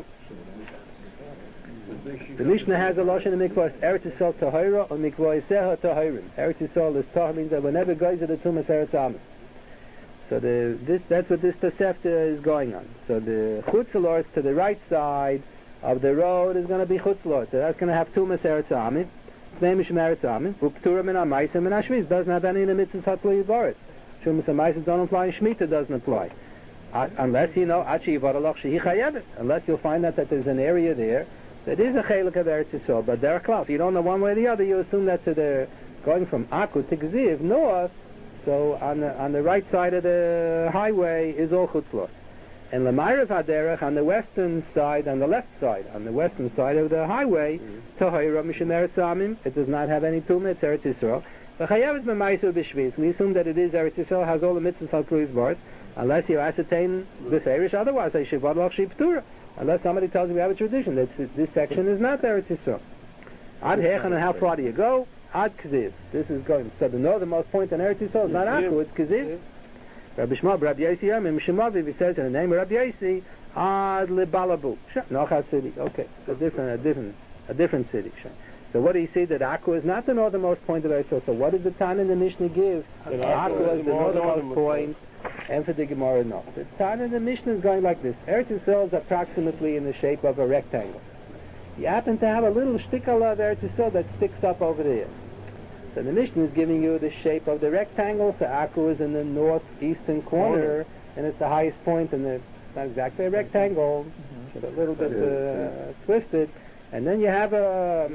the Mishnah has a lashon in Mikvah, Eretz Yisrael Tahira or Mikvah Yiseha Tahirim. Eretz Yisrael is Tahir, means that whenever goes to the Tumas Eretz Amin. So that's what this Tosefta is going on. So the Chutzlor to the right side of the road is going to be Chutzlor. So that's going to have Tumas Eretz Amin. Its name is Shemeretz Amin. Uptura min ha-maisim min ha-shmiz. Doesn't have any in the mitzvahs hatlu yivaret. Shumas ha-maisim don't apply, and Shemitah doesn't apply. Unless you know, achi yivaralach shehi chayevet. Unless you'll find out that there's an area there that is a chelik of Eretz Yisrael. But they're close. You don't know one way or the other. You assume that they're going from Akku to Gziv north. So on the right side of the highway is all Chutzlot. And L'mayrav HaDerech on the western side, on the left side, on the western side of the highway, Tohayra Mishim Eretz Amim, it does not have any tumah, it's Eretz Yisrael. V'chayav is B'maisu B'shviz. We assume that it is Eretz Yisrael, has all the mitzvahs Halkruis Bart, unless you ascertain B'ferish, otherwise they should Vadlach Shiptura. Unless somebody tells you we have a tradition that this section is not Eretz Yisrael. Ad Hechan, and how far do you go? Ad Kziv. This is going, so the northernmost point in Eretz Yisrael is not Akku, it's Kziv. Rabbi Shmuel, Rabbi Yossi, Mim Shemaviv, he says in the name of Rabbi Yossi, Ad Lebalabu. Nochad city. Okay, a different city. So what do you see? That Akku is not the northernmost point of Eretz. So what does the Tan in the Mishnah give? Akku is the northernmost point, and for the Gemara, no. The Tan in the Mishnah is going like this. Eretz Yisrael is approximately in the shape of a rectangle. You happen to have a little shtikala of Eretz Yisrael that sticks up over there. So the Mishnah is giving you the shape of the rectangle. So Akku is in the northeastern corner, and it's the highest point, and it's not exactly a rectangle, but a little bit twisted. And then you have a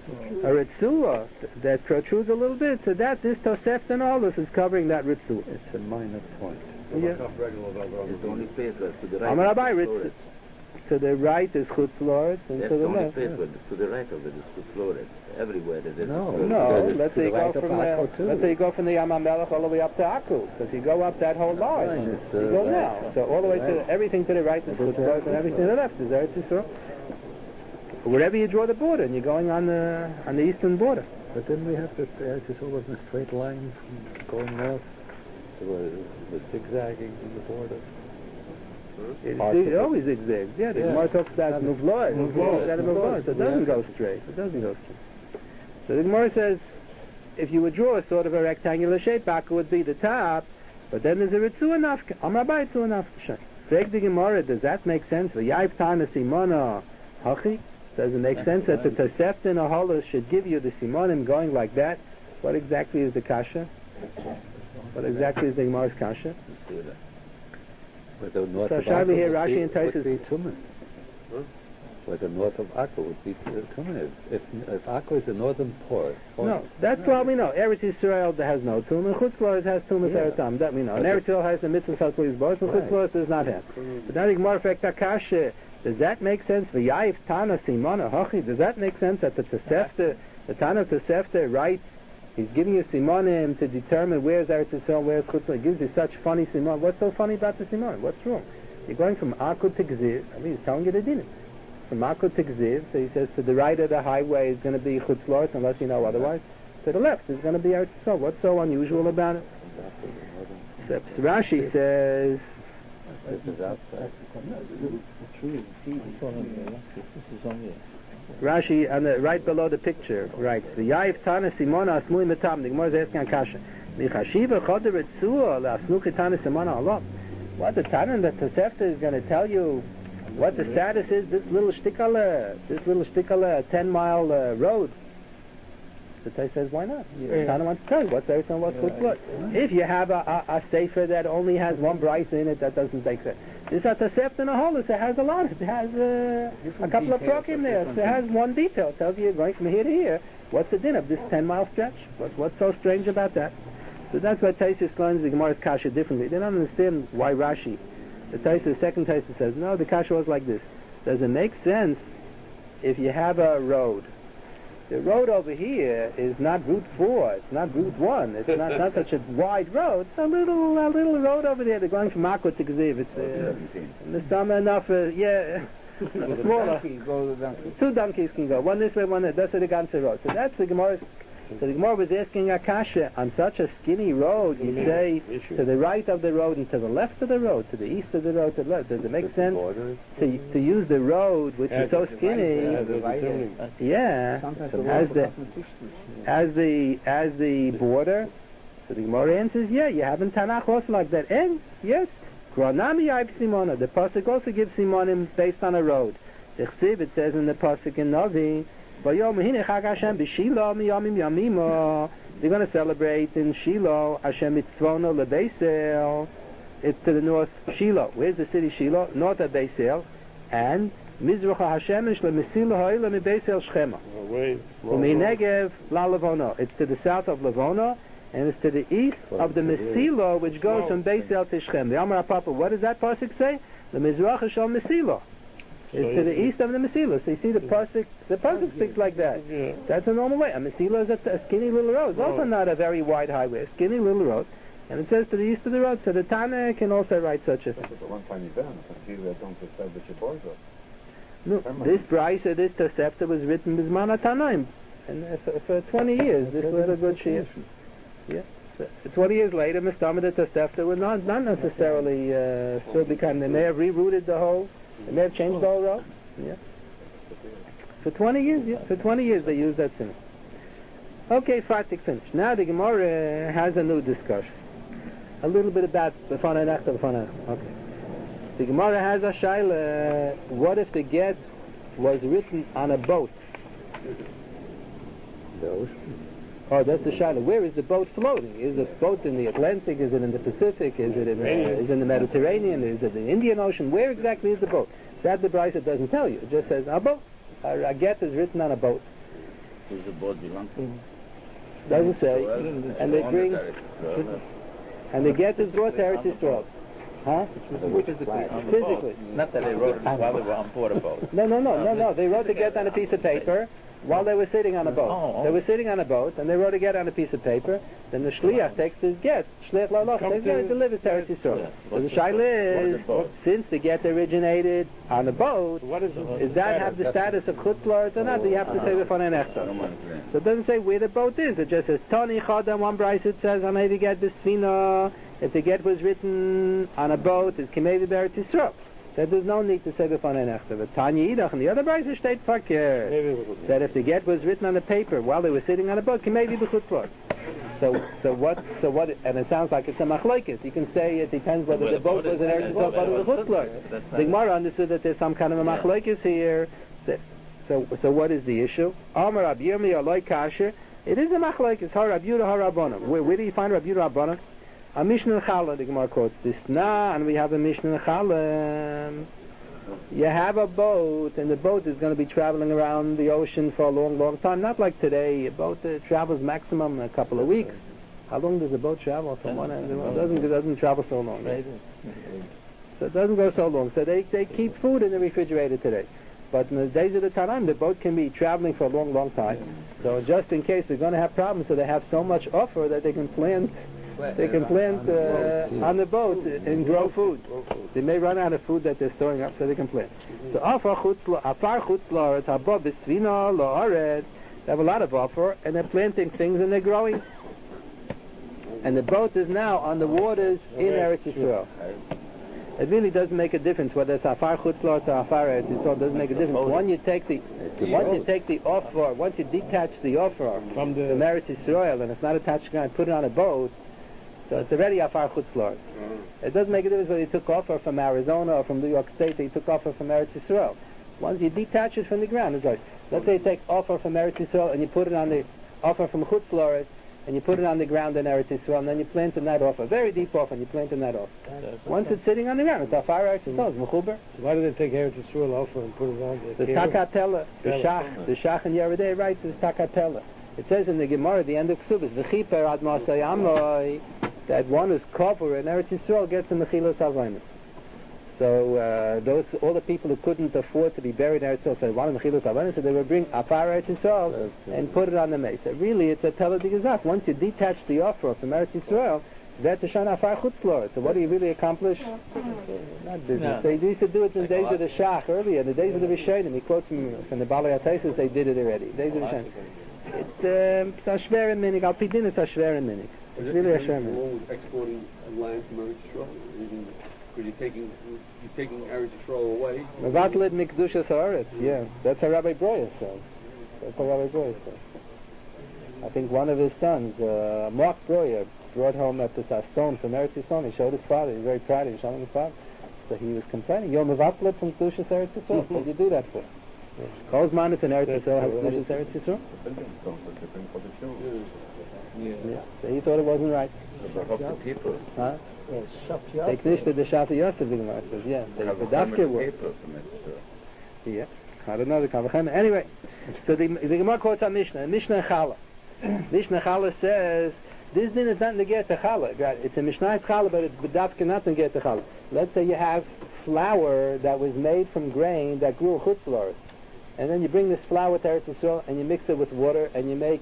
ritzua that protrudes a little bit. So that this Tosefta and all this is covering that ritzua. It's a minor point. Yeah. It's the only place where to the right. Amar Abai, to the right is Chutzlor, and That's to the the only left. place where to the right of it is Chutzlor. Everywhere there is. No, let's say you go from the Yam HaMelech all the way up to Akku, because you go up that whole line. You go now. So all the way to everything to the right is Chutzlor, and everything to the left is Eretz Yisrael. Wherever you draw the border, and you're going on the eastern border. But then we have this Eretz Yisrael was in a straight line from going north. The zigzagging in the border. It always zigzags. Yeah, the Gemara talks about Muvloi. So it doesn't go straight. So the Gemara says, if you would draw a sort of a rectangular shape, Akka would be the top, but then there's a Ritzua Nafka. Amar Bai Ritzua Nafka. Frag the Gemara, does that make sense? V'yaif Tana Simona Hachi? Does it make sense that the Tosefta in a Holus should give you the Simonim going like that? What exactly is the Kasha? What exactly is the Gemara's Kasha? Where the north So of shall we hear Akka Rashi and would Taisus? be Tumah. Where the north of Akka would be Tumah. If Akka is the northern part. No, that probably no. Eretz Yisrael has no Tumah. Chutz La'aretz has Tumah Eretam. That we know. And Eretz Yisrael has the mitzvah Salkulis Boris, but Chutz La'aretz does not have. But now the Gemara fact Akasha. Does that make sense? V'yaif Tana Simona Hachi. Does that make sense that the Tosefta, the Tana Tosefta writes? He's giving you Simonim to determine where's Eretz Yisrael, where's Chutz La'aretz. He gives you such funny Simon. What's so funny about the Simonim? What's wrong? You're going from Akut to Gziv. I mean, he's telling you the dinner. From Akut to Gziv, so he says to the right of the highway is going to be Chutz La'aretz, unless you know otherwise. To the left is going to be Eretz Yisrael. What's so unusual about it? So Rashi says, Rashi, on the right below the picture, writes, V'yaif Tana Simona Asmui Metam. The Gemara is asking Akasha. Michashiva Choder Ritzua L'Asnuki Tana Simona Allah. What the Tana and the Tosefta is going to tell you what the status is, this little shtikala 10-mile road. The Tay says, why not? Tana wants to tell you what's everything, what's Chutz La'aretz. If you have a sefer that only has one brice in it, that doesn't make sense. This a Tosefta in a Holus, it has a lot. It has a couple of prokim there. So it has one detail. It tells you going from here to here. What's the din of this 10-mile stretch? What's so strange about that? So that's why Taisus learns the Gemara's Kasha differently. They don't understand why Rashi. The second Taisus says, no, the Kasha was like this. Does it make sense if you have a road? The road over here is not Route 4, it's not Route 1, it's not such a wide road. It's a little road over there. They're going from Akut to Gziv. It's enough, smaller. 2 donkeys can go. One this way, one that. That's the ganze road. So that's the Gemara's. So the Gemara was asking Akasha, on such a skinny road, you say to the right of the road and to the left of the road, to the east of the road, to the left. Does it make sense to use the road which is so skinny? As the border? So the Gemara answers, yeah, you have in Tanakh also like that. And yes, Gronami Yaib Simona. The pasuk also gives Simonim based on a road. The Chsiv, it says in the pasuk in Navi, they're going to celebrate in Shiloh, Hashem Mitzvono LeBeisel. It's to the north, Shiloh. Where's the city Shiloh? North of Beisel. And Mizracha Hashemish LeMesila Ha'ila MiBeisel Shchema. U'Minegev La Lavono. It's to the south of Lavono, and it's to the east of the Mesilo, which goes from Beisel to Shchem. The Amar Papa, what does that pasuk say? The Mizracha Shal Mesilo. It's to the east of the Mesila. So you see the pasuk speaks like that. Yeah. That's a normal way. A Mesila is a skinny little road. It's also not a very wide highway. A skinny little road. And it says to the east of the road. So the Tana can also write such a thing. No, this Brisa, this Tosefta was written Bizman HaTanaim. And for 20 years, this was a good shir. Yeah. So 20 years later, Mistama the Tosefta were not necessarily still become. They may have rerouted the whole. They may have changed the whole road. Yeah. For 20 years, yeah. For 20 years they used that symbol. Okay, Fatik finished. Now the Gemara has a new discussion. A little bit about B'fanei Nechta, B'fanei Nechta. Okay. The Gemara has a shaila. What if the get was written on a boat? The ocean. Oh, that's the shaila. Where is the boat floating? Is the boat in the Atlantic? Is it in the Pacific? Is it in the Mediterranean? Is it the Indian Ocean? Where exactly is the boat? That the Brisa doesn't tell you. It just says a boat. A get is written on a boat. Who's the boat belong to? Doesn't say. And they bring. And the get is brought to Eretz Yisrael. Huh? Physically. Not that they wrote it while they were on board a boat. No. They wrote the get on a piece of paper while they were sitting on a boat. They were sitting on a boat and they wrote a get on a piece of paper. Then the shliach takes his get. Shliach la'loch. They're going to deliver to Eretz Yisrael. So the shaila is, since the get originated on a boat, does that have the status of Chutz La'aretz or not? Do you have to say B'fanei Nechta? So it doesn't say where the boat is. It just says Tani Chadam. One Brisa it says on the get B'sfina. If the get was written on a boat, it's Kimevi B'Eretz Yisrael. that there's no need to say b'fanei nechta. But Tanya Idach, and the other brayso state fakir, that if the get was written on the paper while they were sitting on a boat, he may be b'chutzlor. So what, and it sounds like it's a machlokes. You can say it depends whether the boat was an Eretz Yisrael boat or a chutzlor. The Gemara understood that there's some kind of a machlokes here. So what is the issue? Amar Rabbi Yirmiyah Loi Kasher. It is a machlokes. Ha Rabbi Yehuda, ha Rabbanan. Where do you find Rabbi Yehuda Rabbanan? A Mishnah Chala. The Gemara quotes this. And we have a Mishnah Chala. You have a boat, and the boat is going to be traveling around the ocean for a long, long time. Not like today. A boat travels maximum a couple of weeks. How long does a boat travel from one end to the other? It doesn't travel so long. Right? So it doesn't go so long. So they keep food in the refrigerator today. But in the days of the Tanaim, the boat can be traveling for a long, long time. So just in case they're going to have problems, so they have so much offer that they can plant on the boat and grow food. They may run out of food that they're storing up, so they can plant. So afar chutzlar, habab bisvina la'aret. They have a lot of offer, and they're planting things and they're growing. And the boat is now on the waters in Eretz Yisrael. It really doesn't make a difference whether it's afar chutzlar or afar Eretz Yisrael. It doesn't make a difference. Once you take the offer, once you detach the offer from Eretz Yisrael, and it's not attached to and put it on a boat, so it's already afar chutzlar. It doesn't make a difference whether you took offer from Arizona or from New York State or you took offer from Eretz Yisrael. Once you detach it from the ground, it's right. Let's say you take offer from Eretz Yisrael and you put it on the offer from chutzlar, and you put it on the ground in Eretz Yisrael, and then you plant in that offer, very deep offer, and you plant in that offer. Once it's sitting on the ground, it's afar Eretz Yisrael, it's mechuber. So why do they take Eretz Yisrael offer and put it on the takatella, the shach in Yeridei writes is takatella. It says in the Gemara, the end of Ksubis, v'chiper ad masay amoy, that one is covered, and Eretz Yisrael gets the mechilos avayim. So all the people who couldn't afford to be buried in Eretz Yisrael said, "One mechilos avayim," so they would bring afar Eretz Yisrael and put it on the mesa. Really, it's a tela digazaf. Once you detach the offer from Eretz Yisrael, that's a shan afar chutzlor. So what do you really accomplish? Not business. They used to do it in the days of the Shach earlier, in the days of the Rishonim. He quotes from the Balei HaTaisus, they did it already. Days of the Rishonim. It's a shver minig. Al pidin, it's a shver minig. It's really a shver minig. Exporting land from Eretz Yisrael, because you're taking Eretz Yisrael away. Mevatlet mikdushas haaretz. Yeah, that's how Rabbi Breuer says. I think one of his sons, Mark Breuer, brought home at this stone from Eretz Yisrael. He showed his father. He was very proud. He was showing his father. So he was complaining. You're mevatlet from Kedushas Eretz Yisrael. What did you do that for? Kol's manis in Eretz Yisrael has Kedushas Eretz Yisrael. Yeah. So he thought it wasn't right. Huh? Take this to the Shata Yosef, the Gemara says. Yeah. The Dafke work. Yeah. I don't know the Kavachem. Anyway, so the Gemara quotes our Mishnah. Mishnah Chala. Mishnah Chala says, this din is not neged to Chala. It's a Mishnah Chala, but it's B'dafke not neged to Chala. Let's say you have flour that was made from grain that grew chutzlars. And then you bring this flour to Eretz Yisrael and you mix it with water and you make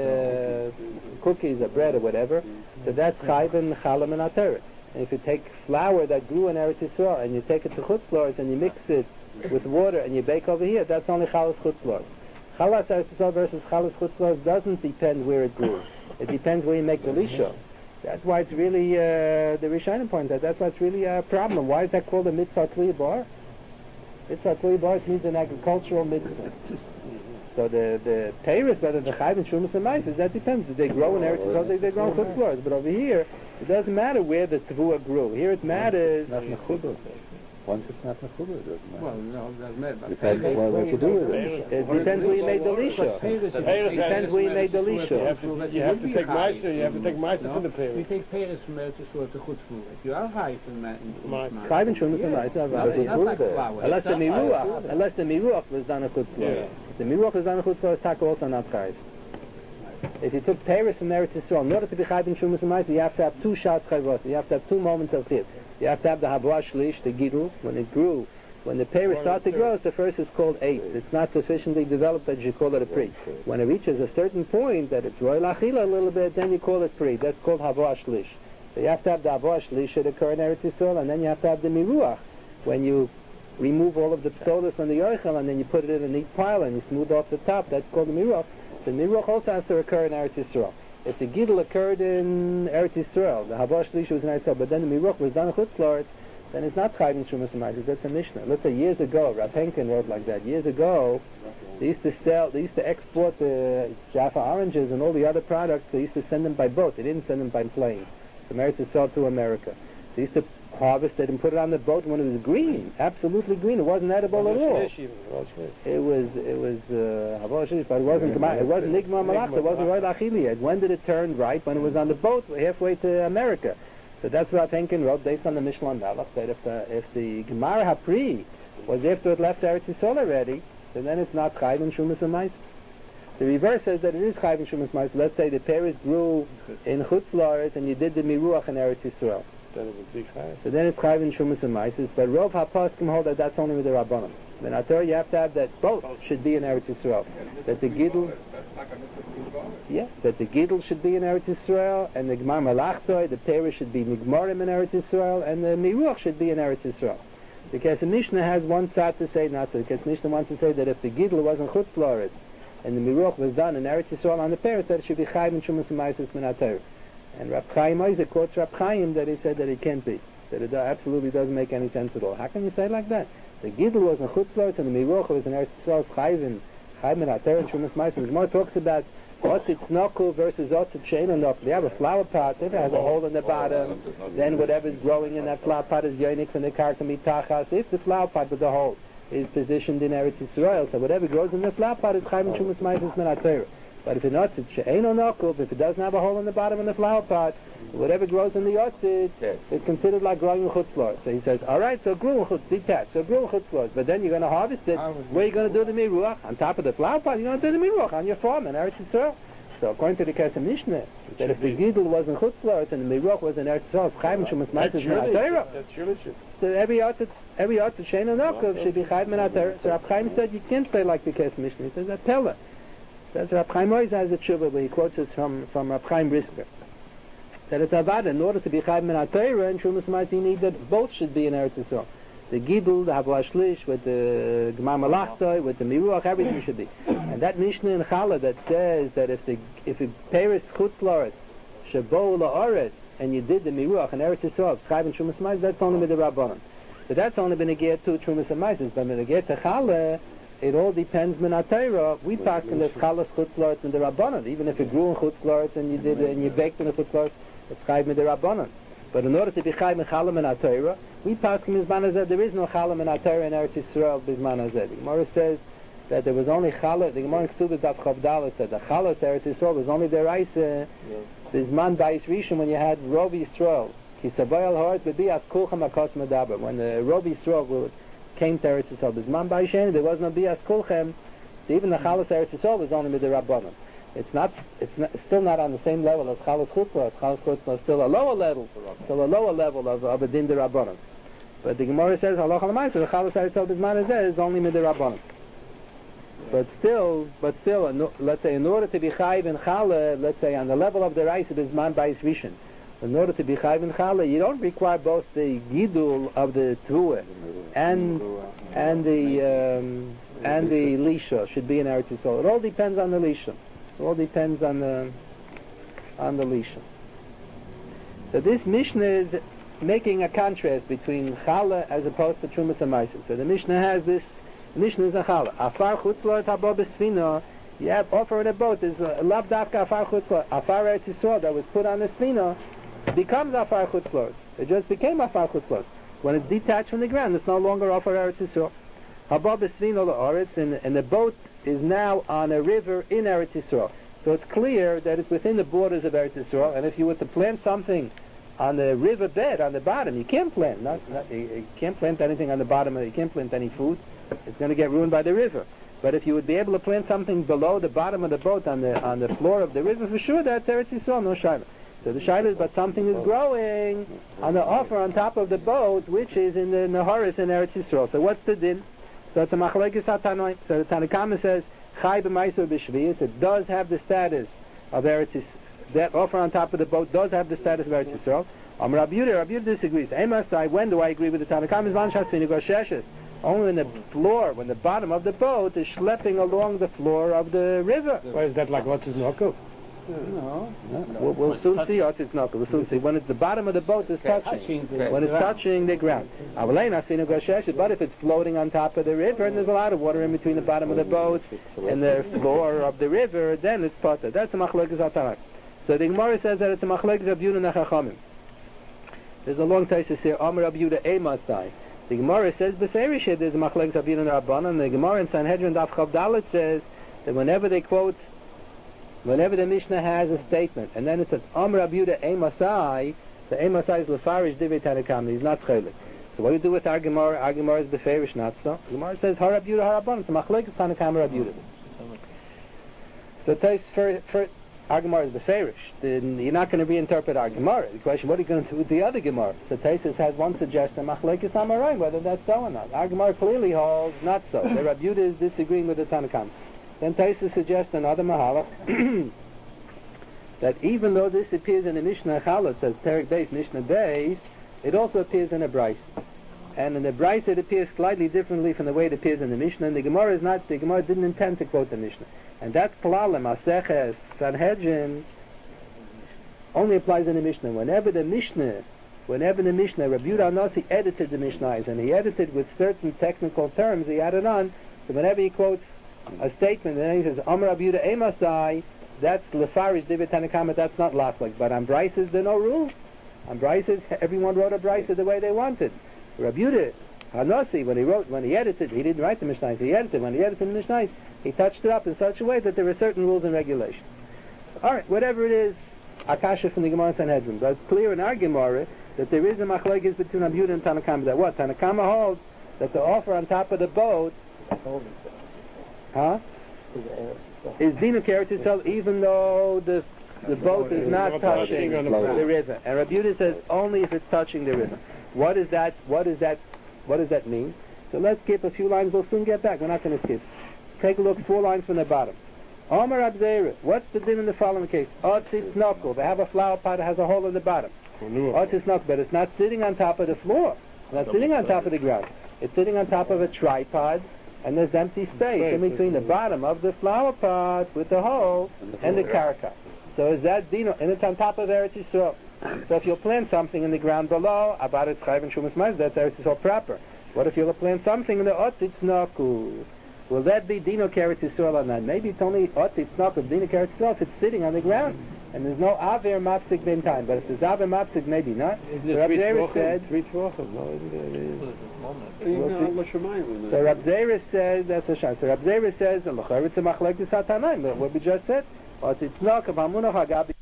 cookies or bread or whatever. So that's chayv and chalam and ateret. And if you take flour that grew in Eretz Yisrael and you take it to chutzlars and you mix it with water and you bake over here, that's only chalas chutzlars. Chalas Eretz Yisrael versus chalas chutzlars doesn't depend where it grew. It depends where you make the lisha. That's why it's really, the Rishonim point out, that's why it's really a problem. Why is that called a mitzvah tli bar? Mitzvah tli bar means an agricultural mitzvah. So the peiros, whether the chayv and shumas and ma'ases, that depends. Do they grow in Eretz Yisrael? They grow in chutzlars. But over here, it doesn't matter where the tavua grew. Here it matters. Not mechuber. Once it's not mechuber, it doesn't matter. Well, no, it doesn't matter. Depends what you do with it. It depends where you made the lisha. Depends where you made the lisha. You have to take ma'aser. You have to take ma'aser from the peiros. You take peiros from Eretz Yisrael to chutzlur. If you are high from Chayv and shumas and ma'ases, unless the miruach was done a chutzlur. The miruach is done a chutzlur, it's also not chayv. If you took peiros from Eretz Yisrael, in order to be chayv and shumas and ma'ases, you have to have two shots chayvos. You have to have two moments of chayv. You have to have the havoah shlish, the gidul, when it grew. When the peiros start to grow, the first is called eight. It's not sufficiently developed that you call it a pri. When it reaches a certain point that it's roy lachila a little bit, then you call it pri. That's called havoah shlish. So you have to have the havoah shlish that occur in Eretz Yisrael, and then you have to have the miruach, when you remove all of the psolos from the yoichel, and then you put it in a neat pile, and you smooth off the top. That's called the miruach. The miruach also has to occur in Eretz Yisrael. If the gidul occurred in Eretz Yisrael, the havoah shlish was in Eretz Yisrael, but then the miruach was done in chutzlars, then it's not Chayv in Shumas Maisis, that's a Mishnah. Let's say years ago, Rav Henkin wrote like that. Years ago, they used to export the Jaffa oranges and all the other products, they used to send them by boat. They didn't send them by plane. The Americans sold to America. They used to harvest it and put it on the boat when it was green, absolutely green. It wasn't edible at all. It was but it wasn't Nigma Malach, it wasn't Roy Lachiliyah. When did it turn right? When it was on the boat halfway to America. So that's what Henkin wrote based on the Mishnah and Malach, that if the Gemara Hapri was after it left Eretz Yisrael already, then it's not Chayv in Shumas Maisis. The reverse says that it is Chayv in Shumas Maisis. Let's say the pears grew in Chutz La'aretz and you did the Miruach in Eretz Yisrael. Then it would be Chayv. So then it's Chayv in Shumas Maisis, but Rov HaPoskim hold that that's only with the Rabbanim. Then I tell you have to have that both should be in Eretz Yisrael. That the Gidl, that the Gidl should be in Eretz Yisrael, and the Gmar Malachtoi, the pears should be Migmarim in Eretz Yisrael, and the Miruach should be in Eretz Yisrael. Because the Mishnah has one side to say not so. Because the Mishnah wants to say that if the Gidl wasn't Chutz La'aretz and the Miruach was done in Eretz Yisrael on the pears, that it should be Chayv in Shumas Maisis min HaTorah. And Rab Chaim Oizer quotes Rab Chaim that he said that it can't be. That it absolutely doesn't make any sense at all. How can you say it like that? The Gidl was in Chutz La'aretz and the Miruach was in Eretz Yisrael, Chayv min HaTorah and Shumas Maisis. The Gemara talks about Otzit Noku versus Otzit Sheinu Noku. They have a flower pot, if it has a hole in the bottom, then whatever's growing in that flower pot is Yonik from the Karka Mitachas. If the flower pot with the hole is positioned in Eretz Yisrael, so whatever grows in the flower pot is Chayv in Shumas Maisis min HaTorah. But if it's Otzit Sheinu Noku, if it doesn't have a hole in the bottom of the flower pot, whatever grows in the Otzit is considered like growing in Chutz La'aretz. So he says, alright, so grew in Chutz, detached, so grew in Chutz La'aretz, but then you're going to harvest it. Where are you going to do the Miruach? On top of the flower pot? You're going to do the Miruach on your farm in Eretz Yisrael. So according to the Kesef Mishnah, that if the Gidl was in Chutz La'aretz and the Miruach was in Eretz Yisrael, Chayv in Shumas Maisis min HaTorah. That's your issue. So every Otzit Sheinu Noku should be Chayv min HaTorah. So Rab Chaim said you can't say like the Kesef Mishnah. He says that Pella. That's Rab Chaim Oizer has a tshuva where he quotes this from Rab Chaim Brisker. That it's Avada, in order to be Chayv min HaTorah and Shumas Maisis, you need that both should be in Eretz Yisrael. The Gidl, the Havla Shlish, with the Gmar Malachtoi, with the Miruach, everything should be. And that Mishnah in Chala that says that if it Paris Chutz La'aretz, Shabo La'aretz, and you did the Miruach in Eretz Yisrael, Chayv in Shumas Maisis, that's only with the Rabbanon. So that's only been a get to Shumas Maisis, but when it gets to Chala, it all depends min HaTorah. We pass in the Chalas Chutz La'aretz and the Rabbanon. Even if it grew in Chutz La'aretz and you did and you baked in the Chutz La'aretz, it's Chayv with the Rabbanon. But in order to be Chayv in Chala min HaTorah, we pass in Bizman Hazeh. There is no Chala min HaTorah in Eretz Yisrael Bizman Hazeh. The Gemara says that there was only Chala. The Gemara in Ksubas Daf Chavdala said the Chala to Eretz Yisrael was only deraisa Bizman Bayis Rishon when you had Rov Yisrael. Ki Sabayal Ha'aretz B'Bias Kulchem Akos Medaber. When the Rov Yisrael came to Eretz Yisrael, Bizman Bayis Sheni, there was no Bias Kulchem. Even the Chala to Eretz Yisrael was only with the Rabbanon. It's still not on the same level as Chalas Chutz La'aretz. Chalas Chutz La'aretz is still a lower level of a Din D'Rabbanan. But the Gemara says Halacha L'Maisa, the Chalas Eretz Yisrael Bizman Hazeh is only with the Rabbanan. But still, let's say in order to be Chayv in Chala, let's say on the level of the Reis of Bizman Bayis Rishon, in order to be Chayv in Chala, you don't require both the Gidul of the Teruah and the Lisha should be in Eretz Yisrael. It all depends on the Lisha. It all depends on the Lisha. So this Mishnah is making a contrast between Chala as opposed to Trumas HaMaisim. So the Mishnah has this. Mishnah is a Chala. Afar Chutz La'aretz Haba B'Sfina. You have offer in a boat. There's a Lav Dafka Afar Chutz La'aretz. Afar Eretz Yisrael that was put on the Sfina becomes Afar Chutz La'aretz. It just became Afar Chutz La'aretz. When it's detached from the ground, it's no longer Afar Eretz Yisrael. Haba B'Sfina La'aretz, and the boat is now on a river in Eretz Yisrael. So it's clear that it's within the borders of Eretz Yisrael, and if you were to plant something on the river bed, on the bottom, you can't plant. You can't plant anything on the bottom, you can't plant any food. It's going to get ruined by the river. But if you would be able to plant something below the bottom of the boat, on the floor of the river, for sure, that's Eretz Yisrael, no Shaila. So the Shaila is, but something is growing on the offer on top of the boat, which is in the Naharis in Eretz Yisrael. So what's the din? So it's a Machlekes HaTanoim. So the Tanakhama says, Chai b'Maiso b'Shvius, it does have the status of Eretz Yisrael. That offer on top of the boat does have the status of Eretz Yisrael. Rabbi Yehuda disagrees. Emasai, when do I agree with the Tanakhama? Is Vanshas Vinigo Sheshes. Only when the floor, when the bottom of the boat is schlepping along the floor of the river. Why is that like what's his Noko? No. We'll soon see. It's not. We'll soon see. When it's the bottom of the boat is touching. When it's touching the ground. But if it's floating on top of the river and there's a lot of water in between the bottom of the boat and the floor of the river, then it's potter. That's a machlokes al-Tanakh. So the Gemara says that it's a machlokes Rab Yehuda and Chachamim. There's a long tesis here. Amar Rab Yehuda Emasai. The Gemara says beferish there's a machlokes Rab Yehuda and Rabbanan. And the Gemara in Sanhedrin Daf Chav Dalet says that whenever the Mishnah has a statement, and then it says Amar Rab Yehuda Emasai, the Emasai is lefarish divrei Tanakam. He's not chelik. So what do you do with our Gemara? Our Gemara is beferish, not so. The Gemara says Har Rab Yehuda Har Rabbanan. It's a machlokes Tanakam Rab Yehuda. So it says for our Gemara is beferish. Then you're not going to reinterpret our Gemara. The question, what are you going to do with the other Gemara? So Taisus has one suggestion, machlokes Amoraim, whether that's so or not. Our Gemara clearly holds not so. The Rab Yehuda is disagreeing with the Tanakam. Then Taisus suggests another mahalach that even though this appears in the Mishnah Chalot, says Perek Beis, Mishnah Beis, it also appears in a Bryce. And in the Bryce it appears slightly differently from the way it appears in the Mishnah. And the Gemara didn't intend to quote the Mishnah. And that Klalim, Maseches, Sanhedrin, only applies in the Mishnah. Whenever the Mishnah, Rabbi Yehuda Nasi edited the Mishnahs, and he edited with certain technical terms, he added on, so whenever he quotes a statement, and then he says, Amar Rabbi Yehuda Emasai, that's Lefarish Divrei Tanakama, that's not laflik. But on Bryces, there are no rules. On Bryces, everyone wrote a Bryce the way they wanted. Rabbi Yehuda Hanasi, when he edited, he didn't write the Mishnahs, he edited. When he edited the Mishnahs, he touched it up in such a way that there were certain rules and regulations. Alright, whatever it is, Akasha from the Gemara and Sanhedrin. But it's clear in our Gemara that there is a machlokes between Rabbi Yehuda and Tanakama. That what? Tanakama holds that the offer on top of the boat is Dina Keret itself, even though the boat is not touching the river. And Rabbi Yehuda says only if it's touching the river. What does that mean? So let's skip a few lines. We'll soon get back. We're not going to skip. Take a look 4 lines from the bottom. Amar Abzeira. What's the din in the following case? Otzitz knuckle. They have a flower pot that has a hole in the bottom. Otzitz knuckle, but it's not sitting on top of the floor. It's not sitting on top of the ground. It's sitting on top of a tripod, and there's empty space in between the bottom of the flower pot with the hole and the karaka. So is that dino? And it's on top of Eretz Yisrael. So if you'll plant something in the ground below, about it's chayv and shumas ma'aser, that's Eretz Yisrael proper. What if you'll plant something in the otzitz knuckle? Will that be Dino Keret Yisrael or not? Maybe it's only Otzitz Knuckle, Dino Keret Yisrael if it's sitting on the ground. And there's no Aver Mapsik Ben time. But if there's Aver Mapsik, maybe not. So Rab Zeira said... So Rab Zeira says, that's a shot. So Rab Zeira says, it's a machlokes HaTanaim, what we just said. Otzitz Knuckle, Vamunach Hagabi.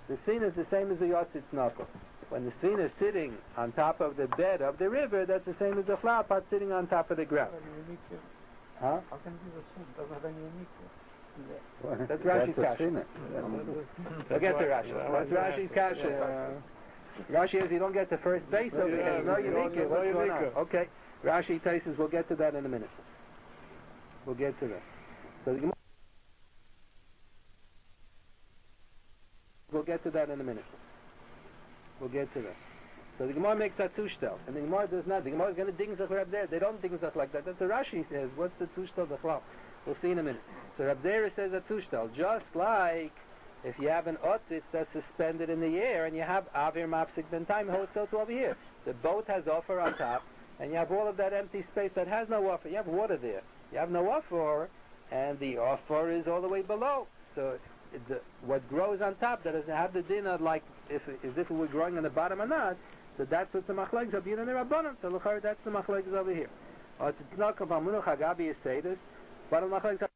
The Sfina is the same as the Yotzitz Knuckle. When the Sfina is sitting on top of the bed of the river, that's the same as the flower pot sitting on top of the ground. Huh? How can it be the same? Doesn't have any uniqueness. That's Rashi's a kasha. Sfina. We'll get to Rashi. That's Rashi's kasha. Rashi says you don't get the first base of it. There's no uniqueness. What's going on? Okay. Rashi says we'll get to that in a minute. We'll get to that. So the Gemara, we'll get to that in a minute. We'll get to that. So the Gemara makes that zushtel, and the Gemara does not. The Gemara is going to ding zach up there. They don't ding zach like that. That's what Rashi says. What's the zushtel b'chlal? We'll see in a minute. So Rab Zera says that zushtel, just like if you have an otzitz that's suspended in the air, and you have avir mapsik b'ntayim, holds so to over here. The boat has offer on top, and you have all of that empty space that has no offer. You have water there. You have no offer, and the offer is all the way below. So what grows on top, that doesn't have the dinner like as if it were growing on the bottom or not. So that's what the machlekes of Yidden Rabbanon. So l'chayr, that's the machlekes over here. It's not kapamunuch hagabi yiseides, but the machlekes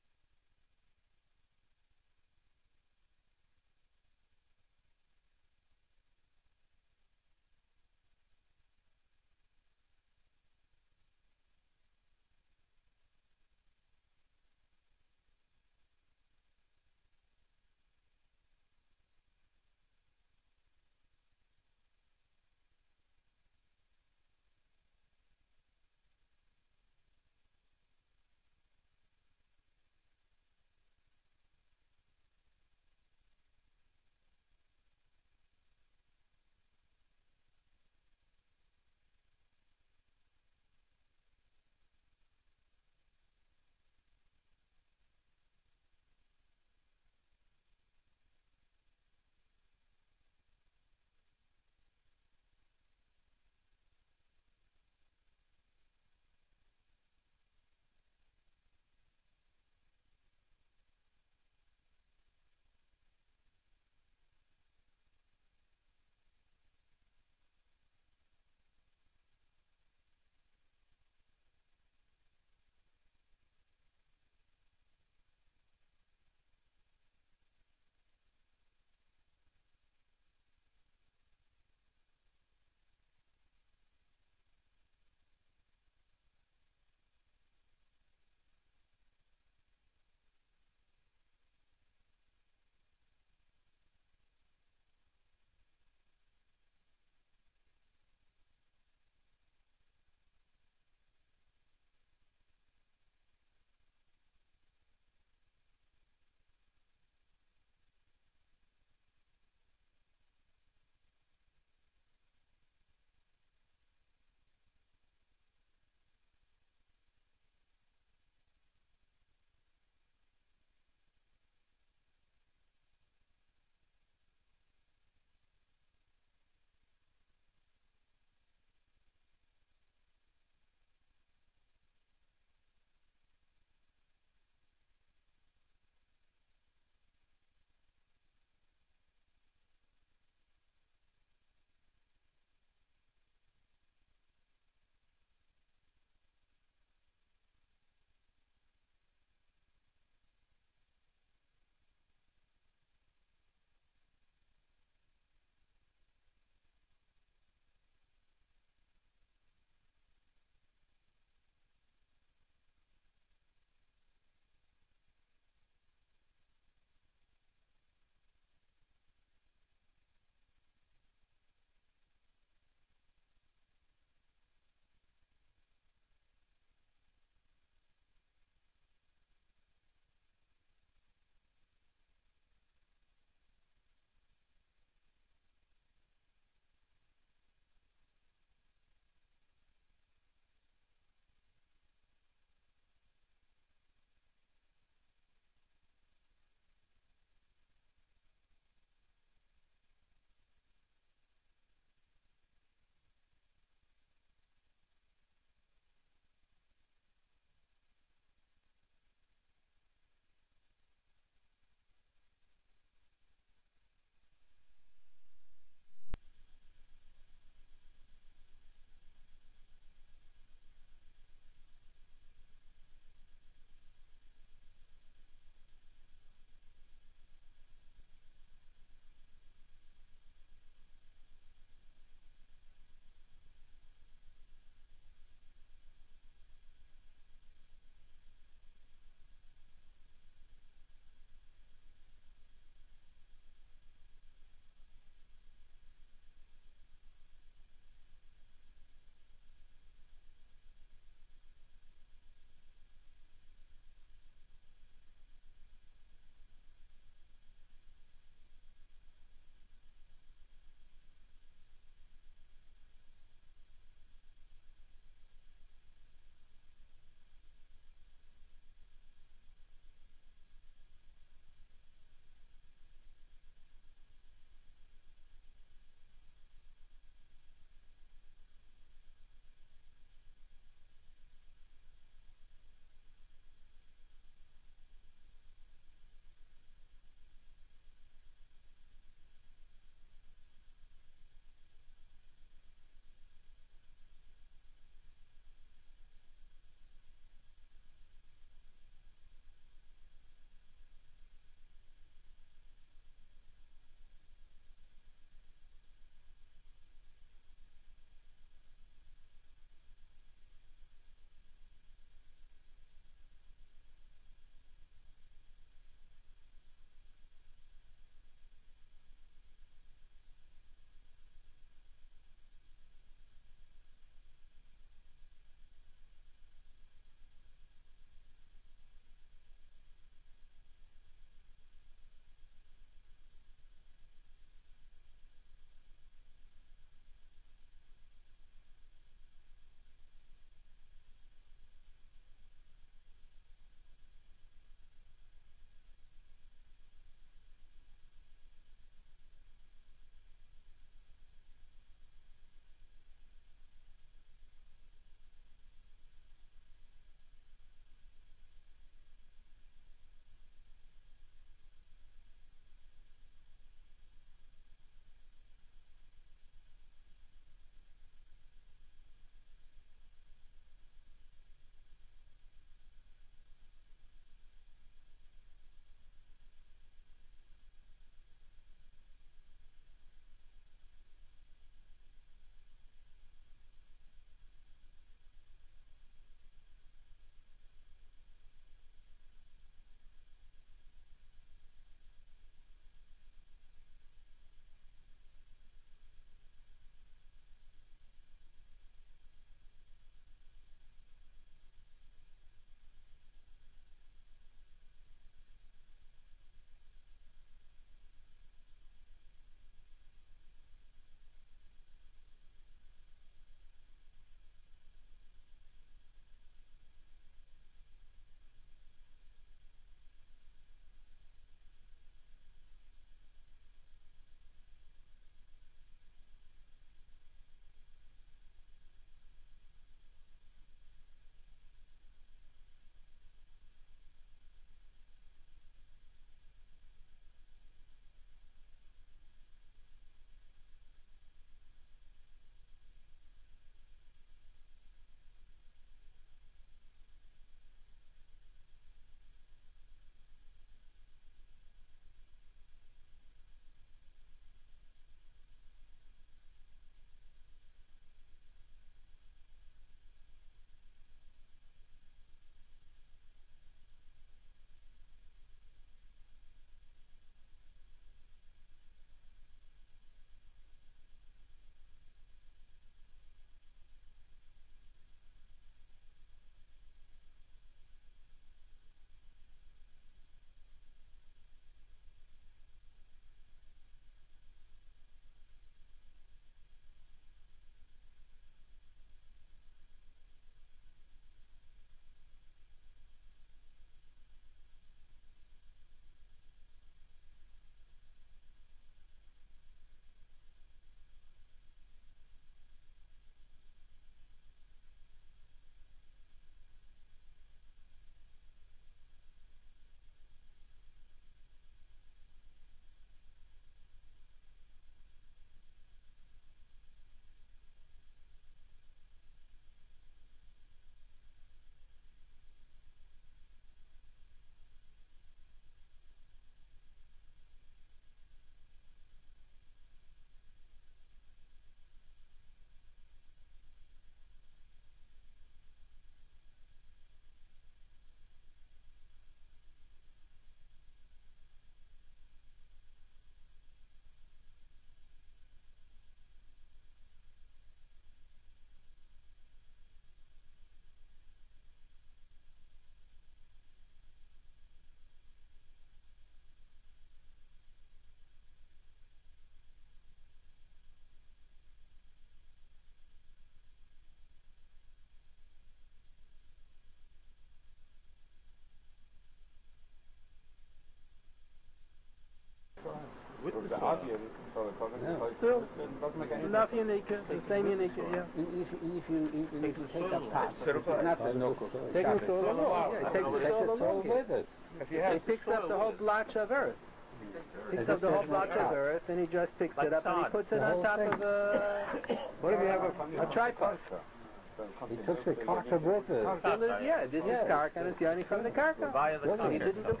Still, enough unique, the same unique, yeah. If you take a pot, it's not a knuckle. Taking the soil along, yeah, Take take the the soil soil along. with it. He picks up the whole blotch of earth. Picks up the whole blotch of earth, and he just picks it up and he puts it on top of What if you have a tripod? He took the karka with it. Still is, yeah, this is karka, and it's yoni from the karka. Via the He didn't do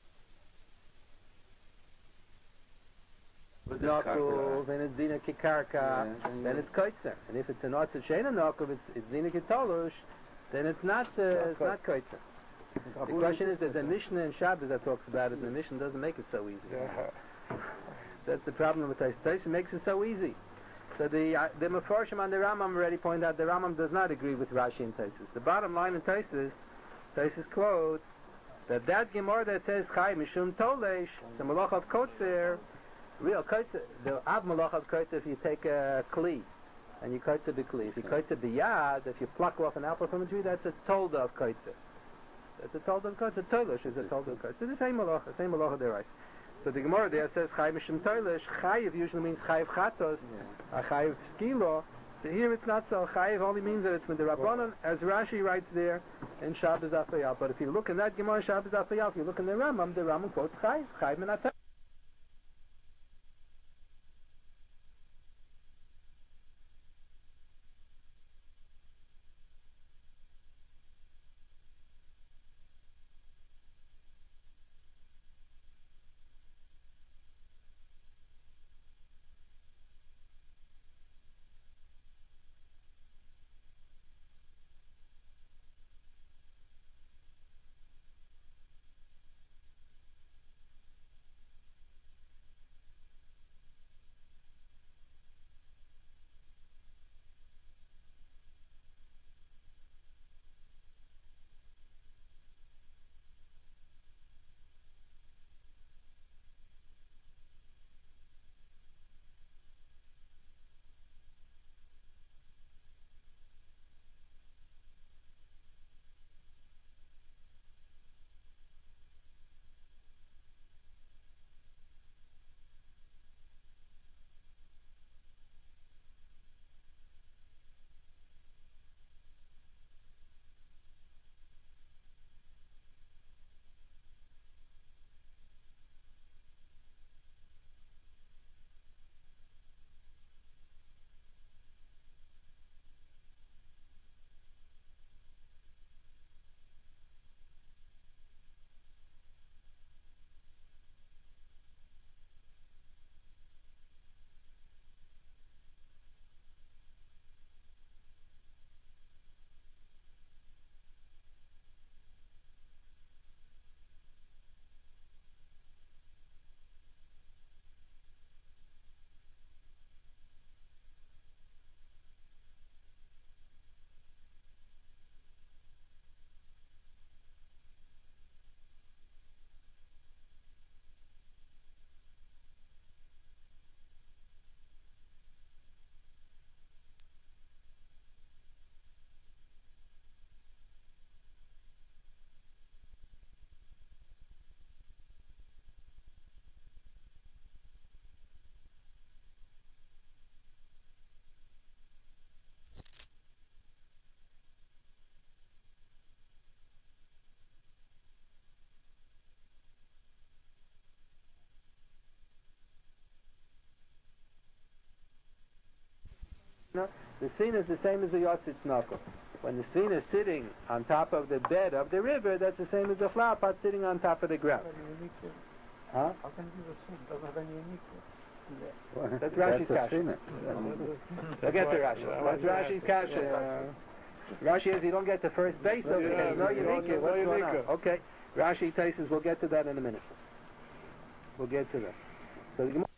knuckles, and it's dina kikarka, then it's koitzer. And if it's an otzer shena knuckle, it's dina kitolush, then it's not koitzer. The question is, there's a Mishnah in Shabbos that talks about it, and the Mishnah doesn't make it so easy. That's the problem with Taisus. Taisus makes it so easy. So the Mefarshim on the Rambam already pointed out the Rambam does not agree with Rashi and Taisus. The bottom line in Taisus quotes that Gemara that says Chai Mishum Tolesh, the Malach of Kotzer, real Kotzer, the Av Malach of Kotzer, if you take a Kli, and you Kotzer the Kli. If you Kotzer the Yad, if you pluck off an apple from a tree, that's a Tolda of Kotzer. That's a Tolda of Kotzer. Tolesh is a Tolda of Kotzer. It's the same Malacha there, right? So the Gemara there says Chai Mishum Tolesh. Chayiv usually means Chayiv Chatos, Chayiv Skilo. So here it's not so. Chayiv only means that it's with the Rabbanon, as Rashi writes there in Shabbos Afayal. But if you look in that Gemara Shabbos Afayal, if you look in the Rambam quotes Chayiv Menatah. The Sfina is the same as the Yotzitz Knuckle. When the Sfina is sitting on top of the bed of the river, that's the same as the flower pot sitting on top of the ground. Huh? How can you assume it doesn't have any uniqueness? That's Rashi's That's a kasha. Sfina. We'll get to Rashi. That's Rashi's kasha. Rashi is you don't get to first base of it. There's no unique. What's going on? Okay. Rashi Taisus, we'll get to that in a minute. We'll get to that. So the Gemara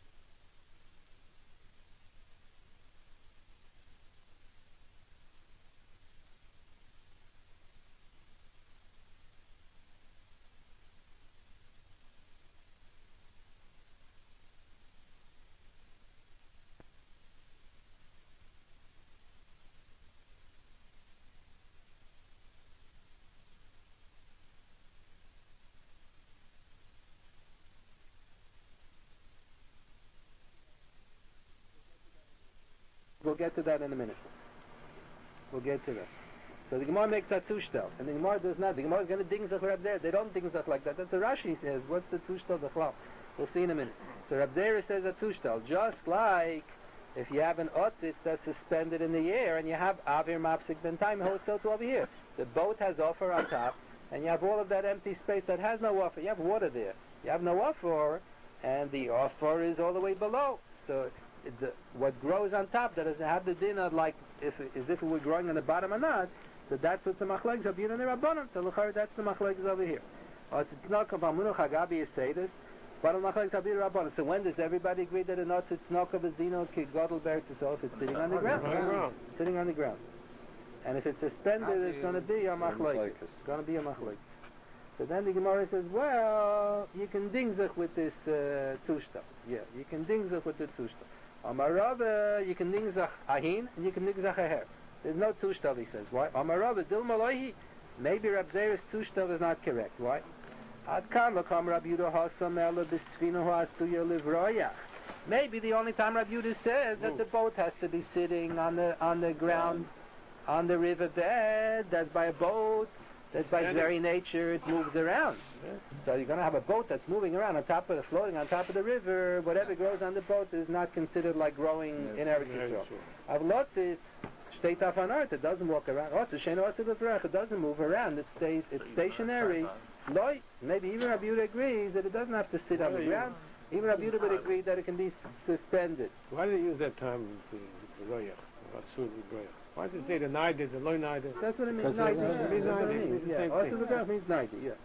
get to that in a minute. We'll get to that. So the Gemara makes that Zushtel, and the Gemara does not. The Gemara is going to ding Zach Rab Zera. They don't ding Zach like that. That's what Rashi says. What's the Zushtel Bechlal? We'll see in a minute. So Rab Zera says that Zushtel, just like if you have an otzitz that's suspended in the air and you have avir mapsik ben time, hold still to over here. The boat has offer on top, and you have all of that empty space that has no offer. You have water there. You have no offer, and the offer is all the way below. So what grows on top, that doesn't have the dinner like as if it were growing on the bottom or not. So that's what the machlekes of Yidden and Rabbanon. So l'chayr, that's the machlekes over here. It's not kavamuno chagabi estatus, but the machlekes of Yidden and Rabbanon. So when does everybody agree that a notz it's not of dino ki godel beretz itself? It's sitting on the ground. Sitting on the ground. And if it's suspended, it's going to be a machlekes. It's going to be a machlekes. So then the Gemara says, well, you can dingzach with this tushta. Yeah, you can dingzach with the tushta. Amarava, you can dingzach ahin, and you can dingzach aher. There's no tushta, he says. Why? Amarava, dil malohi. Maybe Rab Zera's tushta is not correct. Why? Ad kan lokam Rab Yudah hasam ela b'sfina ha'asuya livroyach. Maybe the only time Rab Yudah says that the boat has to be sitting on the ground, on the riverbed, that's by a boat. That's by its very nature, it moves around. So you're going to have a boat that's moving around floating on top of the river. Whatever grows on the boat is not considered like growing in Eretz Yisrael. Avlotis, state off on earth, it doesn't walk around. It doesn't move around, it's stationary. Loi, maybe even Rabbi Yehuda agrees that it doesn't have to sit on the ground. Even Rabbi Yehuda would agree that it can be suspended. Why do they use that term, the royach? Why does it say the naida, the loy naida? That's what it means, naida. Yeah, also the graph means naida, yeah.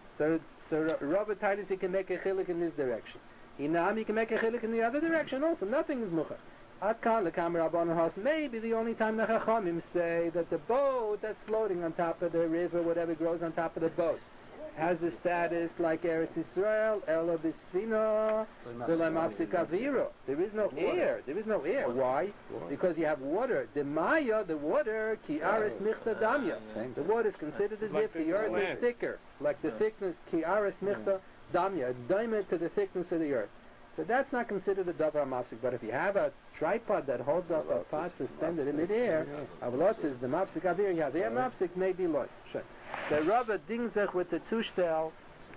So Robert Titus, he can make a chilik in this direction. Inam, he can make a chilik in the other direction also. Nothing is mucha. Atkan lekam rabbanon has. Maybe the only time the Chachamim say that the boat that's floating on top of the river, whatever grows on top of the boat, has the status like Eretz Yisrael, Elo B'Sfina, V'Lemapsik Aviro. There is no air. There is no air. Why? Because you have water. The Maya, the water, Ki Aris Michta Damya. The water is considered as if the earth is thicker, like the thickness, Ki Aris Michta Damya, diamond to the thickness of the earth. So that's not considered a Davar Mapsik. But if you have a tripod that holds up a pot suspended in midair, Avalot says the Mapsik Aviro, yeah, the Mapsik may be loy. Sure. The Rabba dingzach with the tushtel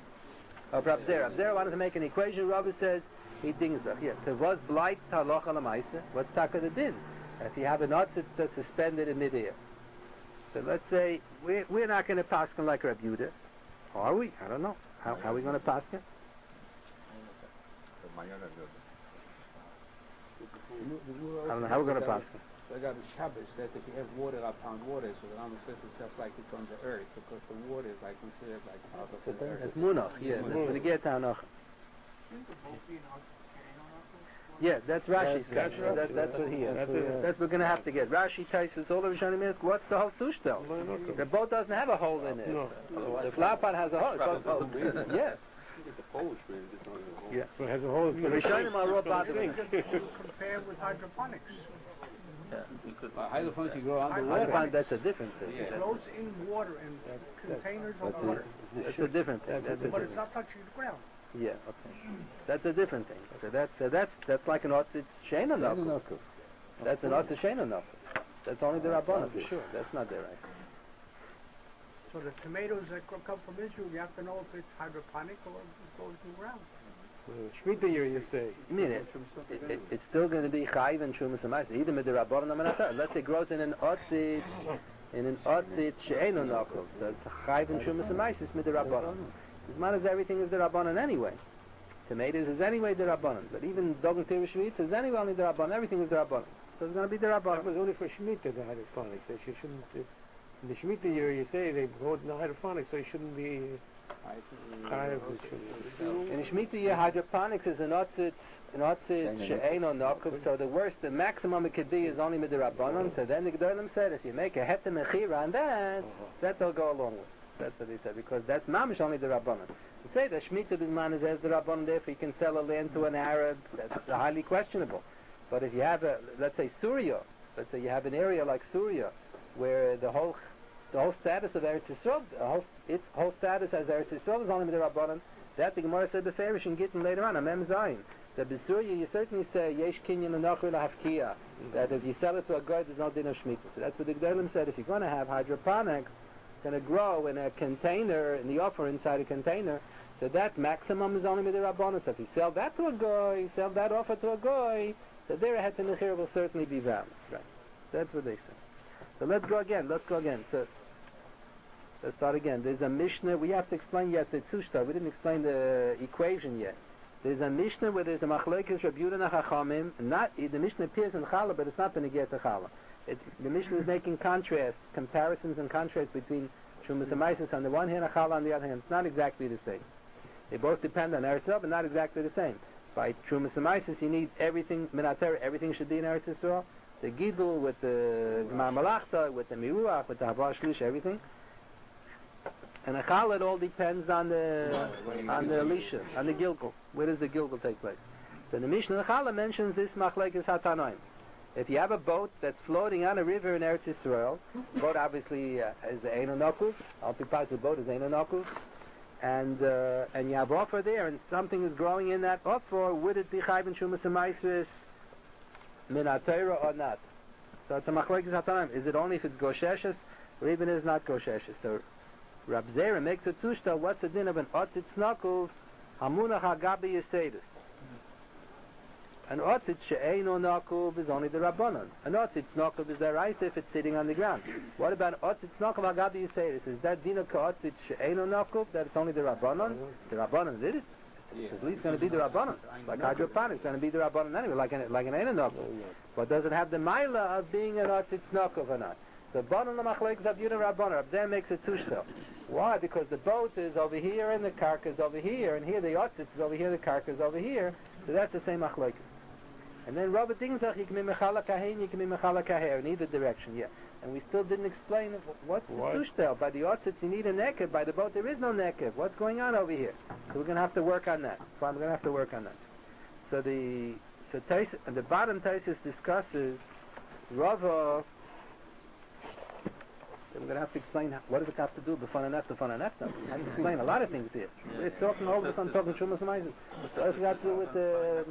of Rab Zera. Rab Zera wanted to make an equation. Rabba says he dingzach. Yes. There was blight taloch alamaisa. What's taka the din? If you have an otzitz that's suspended in midair. So let's say we're not going to paskin like Rab Yehuda. Are we? I don't know. How are we going to paskin? I don't know how we're going to paskin. So I got a Shabbos that if you have water upon water, so the Rambam says it's just like it's on the earth, because the water is like considered like part of the earth. That's munach, yeah. That's when you get down. Yeah, that's Rashi's kasha. That's what he is. That's what we're going to have to get. Rashi Taisus, all the Rishonim ask, what's the whole sushtel? The boat doesn't have a hole in it. The flower pot has a hole. Yeah. The Polish man just don't have a hole. Yeah. So it has a hole. The Rishonim are raw bottling. Compare with hydroponics. Hydroponics you grow underwater. Hydroponics, that's a different thing. It grows in water, in containers of water. That's a different thing. But it's not touching the ground. Yeah, okay. That's a different thing. So that's like an otzitz sheina nokuf. That's an otzitz sheina nokuf. That's only the Rabbanah for sure. That's not their right. So the tomatoes that come from Israel, you have to know if it's hydroponic or if it grows in the ground. Shemitah year, you say. I mean, it's still going to be chayiv and shumas amayis. Either with the Rabbanah or not. Let's say it grows in an otzitz she'enu nokuf. So it's chayiv and shumas amayis. It's with the Rabbanah. As much as everything is the Rabbanan anyway. Tomatoes is anyway the Rabbanan. But even dog and tirish shvitz is anyway only the Rabbanan. Everything is the Rabbanan. So it's going to be the Rabbanan. That was only for Shemitah, the hydroponics. That you shouldn't... in the Shemitah year, you say they go in the hydroponics, so you shouldn't be... In the Shemitah year, hydroponics is an otzitz she'eno nokuf. So the maximum it could be is only with the Rabbanan. So then the Gedolim said, if you make a hetem mechira on that they'll go along with. That's what he said, because that's mamish only the Rabbanan. To say that Shemitah Bisman is as the Rabbanan, therefore you can sell a land to an Arab, that's highly questionable. But if you have let's say Syria, let's say you have an area like Syria, where the whole status of Eretz Yisrael, its whole status as Eretz Yisrael is only with the Rabbanan, that the Gemara said the Farish in Gittin later on, Amem Zayin. The Besurya, you certainly say, Yesh Kinyan Anochu Lahafkiya, that if you sell it to a guy, there's no din of Shemitah. So that's what the Gdolim said, if you're going to have hydroponics, it's going to grow in a container, in the offer inside a container, so that maximum is only Midirabbanan. So if you sell that to a guy, sell that offer to a guy, so there ahead to Nechir will certainly be valid. Right. That's what they say. So let's go again. So let's start again. There's a Mishnah, we have to explain yet the Tushta, we didn't explain the equation yet. There's a Mishnah where there's a Machlekes Reb Yehuda Chachamim, not, the Mishnah appears in Chala, but it's not going to get to Chala. The Mishnah is making comparisons and contrasts between Trumas and Maisis on the one hand and Chala on the other hand. It's not exactly the same. They both depend on Eretz Yisrael, but not exactly the same. By Trumas and Maisis, you need everything, Minater, everything should be in Eretz Yisrael. The Gidul with the Gemar Malachta, with the Miruach, with the Hava Shlish, everything. And a Chala, it all depends on the Elisha, on the Gilgul. Where does the Gilgul take place? So the Mishnah the Chala mentions this Machlekes Hatanoim. If you have a boat that's floating on a river in Eretz Yisrael, the boat obviously is Eino Nokuv, Alpipaz the boat is Eino Nokuv, and you have offer there, and something is growing in that offer, would it be Chayv and Shumas and Maisris Min HaTorah or not? So it's a Machlekes Hatanoim. Is it only if it's Gosheshes, or even if it's not Gosheshes? So Rab Zera makes a tushta, what's the din of an otzit snokuv, hamunach hagabi yisedus. An otzit she'eino nokuv is only the rabbanon. An otzit snokuv is the rice if it's sitting on the ground. What about otzit snokuv hagabi yisedus? Is that din of otzit she'eino nokuv, that it's only the rabbanon? The rabbanon did it. It's at least going to be the rabbanon. Like hydroponics, it's going to be the rabbanon anyway, like an eino nokuv. But does it have the maila of being an otzit snokuv or not? The Banon Machlekes Rab Yehuda Rabbanon. Rab Zera makes a tushta. Why? Because the boat is over here and the karka is over here, and here the otzit is over here, the karka is over here. So that's the same Machlekes. And then Rabbi Dingzach, you can be mechala kahin, you can be mechala kaher in either direction. Yeah. And we still didn't explain what's the tushta. By the otzit you need a nekev. By the boat there is no nekev. What's going on over here? So we're going to have to work on that. So the bottom Taisus discusses Rava. We're going to have to explain what does it have to do with fun and nefta. I have to explain a lot of things here. We're talking all this on talking Shumas and Maisis. What does it got to do with the...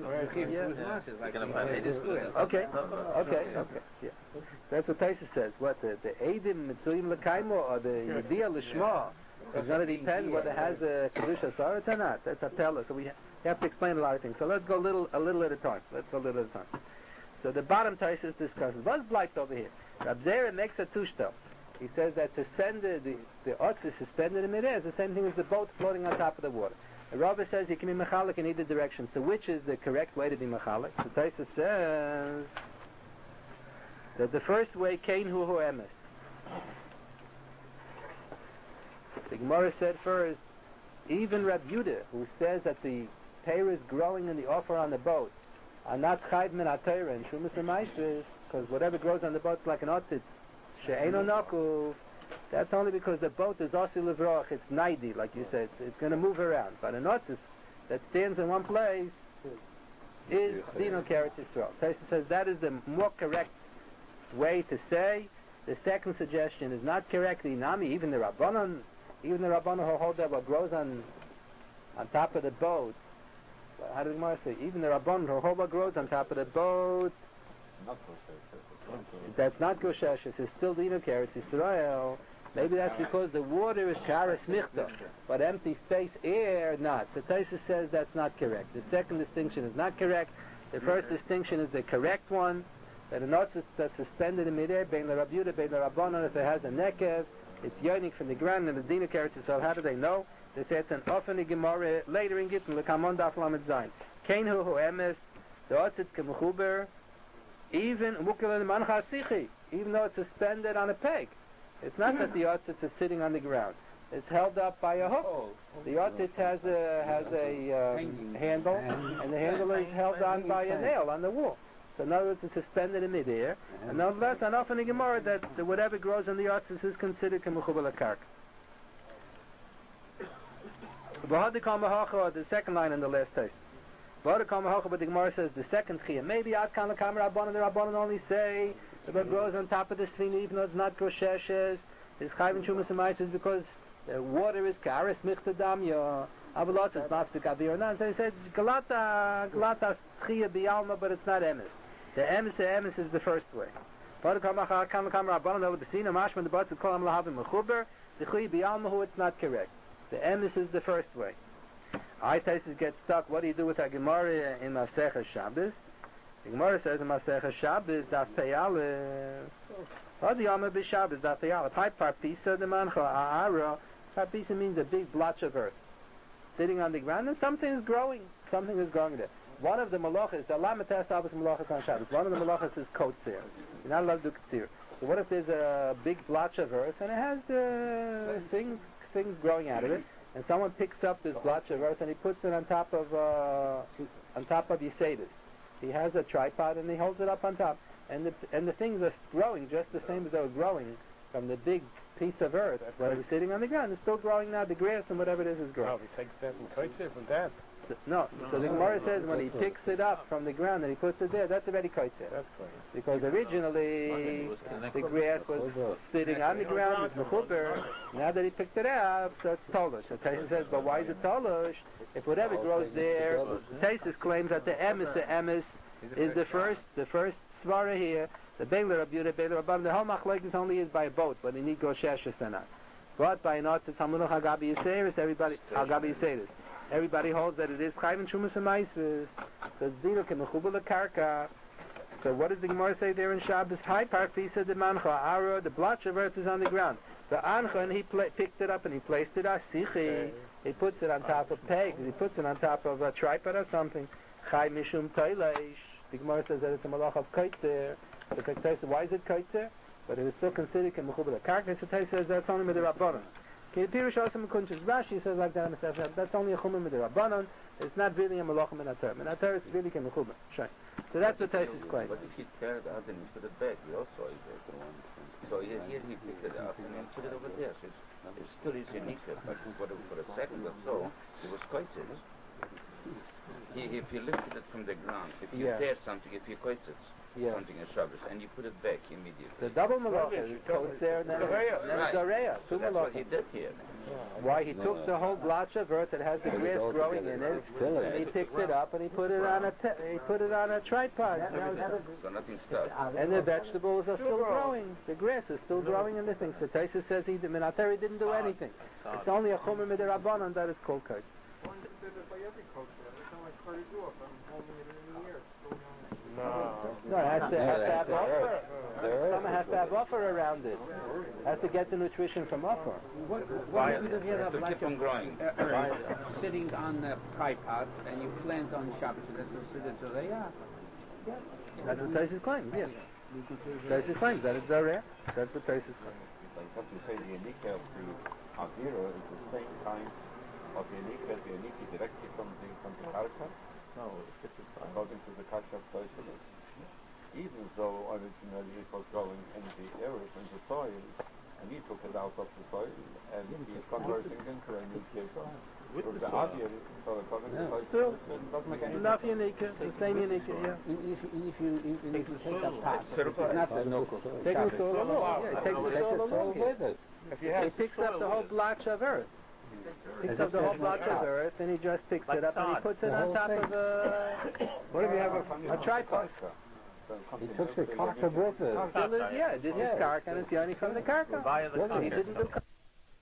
Okay. Yeah. That's what Taisa says. What, the Eidim Mitzuyim L'Kaimo or the Yediyah L'Shma is going to depend whether it has a Kedusha Sarat or not. That's a teller. So we have to explain a lot of things. So let's go a little at a time. So the bottom Taisa discusses. What's blight over here? Rab Zera makes a tushta. He says that suspended, the ox is suspended in midair. It's the same thing as the boat floating on top of the water. The Rava says you can be mechalik in either direction. So which is the correct way to be mechalik? The Taisa says that the first way, kain hu emes. The Gemara said first, even Rab Yehuda, who says that the Torah is growing in the offer on the boat, are not chayv min ha-Torah and shumas and maisris, because whatever grows on the boat is like an otzitz. She'eino nokuv, that's only because the boat is osi levroch, it's naidi, like you said, it's going to move around. But an otzis that stands in one place is dino karet Yisrael. Taisa says that is the more correct way to say. The second suggestion is not correct. Even the Rabbanon who hold that what grows on top of the boat. How did the Gemara say? Even the Rabbanon who hold what grows on top of the boat. That's not Gosheshes, it's still the Karet Yisrael. Maybe that's because the water is Karas Michta, but empty space, air, not. So Taisa says that's not correct. The second distinction is not correct. The first distinction is the correct one, that a notzit that's suspended in midair, bein la Rab Yehuda, bein la Rabbanon, if it has a nekev, it's yonik from the ground, and the Dina Karet Yisrael. How do they know? They say it's an offene Gemara later in Gittin, L'kamon daf lamed zayin. Kein hu emes, the otzit's kemechuber, even though it's suspended on a peg. It's not that the otzitz is sitting on the ground. It's held up by a hook. The otzitz has a handle, and the handle is held on by a nail on the wall. So in other words, it's suspended in midair. And nonetheless, and often in Gemara, that whatever grows in the otzitz is considered k'mechubel karka. The second line in the last text. But the Gemara says the second chiyah. Maybe Adkan L'Kam Rabbanon, the Rabbanon only say the bird grows on top of the Sfina, even though it's not Gosheshes. It's Chayv and Shumas and Maisis because the water is Karis Michta Damya. Avalot is mafsik avir. Now, so he said, Galata Tchia Bialma, but it's not emes. The emes is the first way. It's not correct. The emes is the first way. Taisus get stuck. What do you do with a Gemara in Masechah Shabbos? The Gemara says in Masechah Shabbos, Daf Peyale. What the Yama B'Shabbos, Daf Peyale. Pai Parpisa de Mancha A'ara. Parpisa means a big blotch of earth sitting on the ground, and something is growing. Something is growing there. One of the malachas, the Lamatas Abbas malachas on Shabbos. One of the malachas is kotzer. You're not allowed to do kotzer. So what if there's a big blotch of earth and it has the things growing out of it, and someone picks up this blotch of earth and he puts it on top of Yisedis. He has a tripod and he holds it up on top, and the things are growing just the same as they were growing from the big piece of earth that was sitting on the ground. It's still growing now. The grass and whatever it is growing. Oh, he takes that and takes it from that. So the Gemara says when he picks it up from the ground and he puts it there, that's already kotzer. That's right. Because originally the grass was sitting on the ground with mechuber. Now that he picked it up, so it's tolush. So Taisus says, but why is it tolush? If whatever grows there, Taisus claims that the emes is the first svara here. The Beiler Rabbi Rabban, the whole machlokes only is by a boat, but they need go sheshes and not. But by not the Talmud Hagabi Yiseris, everybody holds that it is chayv and shumas and ma'aser. So zino kemechubel karka. So what does the Gemara say there in Shabbos? High parfisa de mancha ara. The blotch of earth is on the ground. The ancha, and he picked it up and he placed it asichi. He puts it on top of pegs. He puts it on top of a tripod or something. Chai mishum toileish. The Gemara says that it's a malach of kotzer. The text says, why is it kotzer? But it is still considered kemechubel karka. So the text says that's only with the rabbanon. Rashi says like that. That's only a chumim with the rabbanon. It's not really a malachim in atar. In atar, it's really kemechubel. So that's what Taisus claims. But if he tear it out and he put it back, we also is there the one. So here he picked it up and then put it over there. So it still is unique. But for a second or so, it was kotzer. If you lifted it from the ground, if you tear something, if you kotzer something in Shabbos, and you put it back immediately. The double malachim is kotzer, then it's zareya. So that's what he did here. Why he took the whole blotch of earth that has the grass growing in it, and he picked it up and he put it on a tripod. So nothing stopped. And the vegetables are still growing. The grass is still growing in the thing. So Taisus says he didn't do anything. It's only a chumim with the rabbanon that is called kotzer. One did it by every culture. Every time I cut it off, I'm holding it in the air. No, it has to have buffer. Someone has to have buffer around it. Has to get the nutrition from buffer. What if you have To like keep on growing. sitting on a tripod and you plant on Shabbos, so that's considered Zoreya? That's what Taisus claims, yes. Taisus claims that it's Zoreya. That's what Taisus claims. Like what you say, the unique of the Avira is the same kind of unique as the unique directly from the Karka. No, according to the Kasha of Toyshalas. Even though originally it was growing in the earth, in the soil, and he took it out of the soil, and he is converting into a new case. With the Avir, so according to Toyshalas, it doesn't make any Enough unique, the same unique, yeah. If you take a pot, it's not the local. Take the soil along. Yeah, take the soil along with it. He picks up the whole blotch of earth. Picks up the whole blotch of earth and he just picks it up and he puts it on top of What if you have a tripod? He took the karka with it. Yeah, this is karka and it's yoni from the karka. He didn't do karka.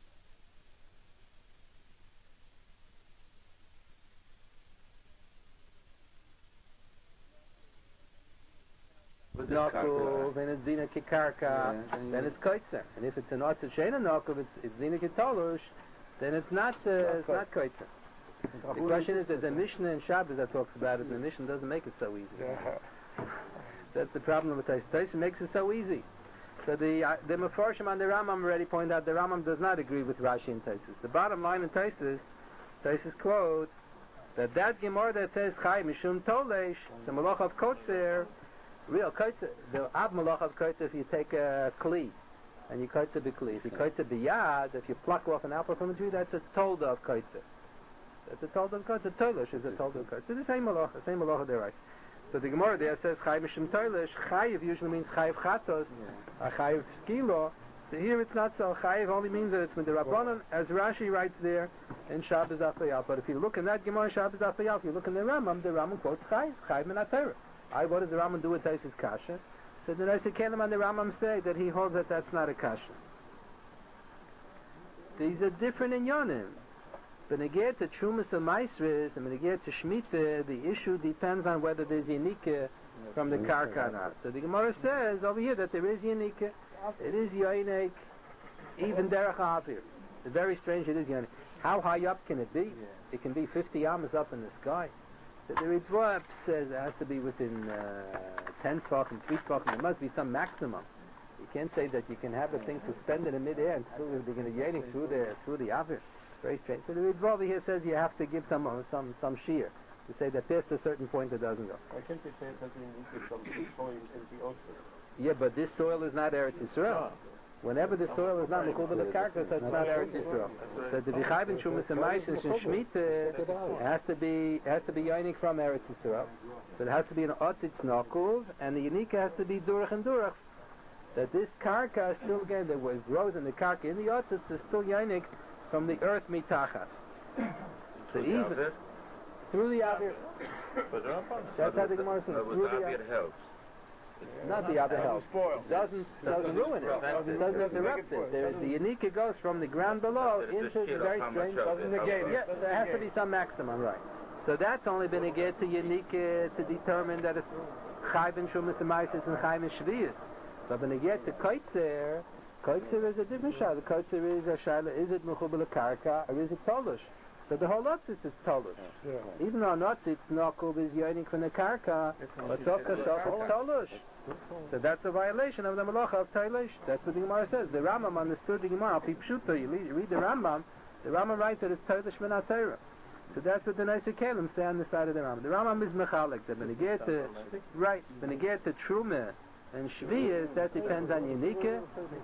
Nokov and it's zina kikarka, then it's kotzer. And if it's an otzet sheina nokov, it's zina kitolush, then it's not kotzer. The question is, there's a Mishnah in Shabbos that talks about it, and the Mishnah doesn't make it so easy. That's the problem with Taisus. Taisus makes it so easy. So the Mefarshim on the Rambam already pointed out the Rambam does not agree with Rashi and Taisus. The bottom line in Taisus quotes that Gemara that says Chai Mishum Tolesh, the Malach of Kotzer, real kotzer, the ab malach of kotzer, if you take a kli and you kotzer the kli, if you kotzer biyad, if you pluck off an apple from a tree, that's a tolda of kotzer. That's a tolda of kotzer. Toilish is a tolda of kotzer. The same malacha there, right? So the Gemara there says chayiv mishum toilish. Chayiv usually means chayiv chatos, chayiv skilo. So here it's not so. Chayiv only means that it's with the Rabbanon, as Rashi writes there in Shabbos Afayal. But if you look in that Gemara Shabbos Afayal, if you look in the Rambam quotes Chayiv, Chayiv min HaTorah. What does the Rambam do with Taisus Kasha? So the Neiser Kelim and the Rambam say that he holds that that's not a Kasha. These are different in Yonim. When you get to Trumas and Maisris, and when you get to Shemitah, the issue depends on whether there's Yanika from the Karka or not. So the Gemara says over here that there is Yanika. It is Yoinek, even Derech HaAvir. It's very strange it is Yoinek. How high up can it be? It can be 50 amas up in the sky. So the Ritva says it has to be within 10 tefachim, 3 tefachim. There must be some maximum. You can't say that you can have the thing suspended in midair and still be going to Yoinek through the Avir. Very strange. So the Ritva over here says you have to give some shear to say that there's a certain point that doesn't go. I think they say it has been from the soil in the ocean. Yeah, but this soil is not Eretz Yisrael. Whenever the soil is not Mechubel L'Karka, so it's not Eretz Yisrael. So the B'chayv and Shumas and Maisis and Shemitah has to be Yoinik from Eretz Yisrael. So it has to be an Otzitz Nokuv, and the Yanika has to be Durach and Durach. That this Karka is still, again, that what grows in the Karka, in the Otzitz, is still Yoinik from the earth Mitachas. So even through the Avir. That's how the Gemara says. Through the Avir helps. Not the other help. Doesn't ruin it. Doesn't interrupt it. The Yanika goes from the ground below into the very strange. Doesn't negate it. Yeah, there has to be some maximum, right? So that's only been a get to Yanika to determine that it's Chayv and Shumas and Maisis and Chayv and Shviyas. But when you get to Kaitzer is a different shayla. Kaitzer is a shayla. Is it Mechubel Karka or is it Tolush? So the whole Otzitz is Tolush. Even though Otzitz Nokub is Yoinik from the Karka, but Tzokah is Tolush. So that's a violation of the Malacha of Tailesh. That's what the Gemara says. The Rambam understood the Gemara. Pipshuta, you read the Rambam writes that it's Tailesh min HaTorah. So that's what the Neiser Kelim say on the side of the Rambam. The Rambam is Mechalik. That when you get to Truma and Shviyas, that depends on Yanika.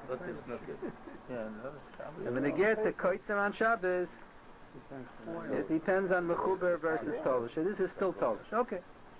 And when you get to Koitzim on Shabbos, it depends on Mechuber versus Tolish. So this is still Tolish. Okay.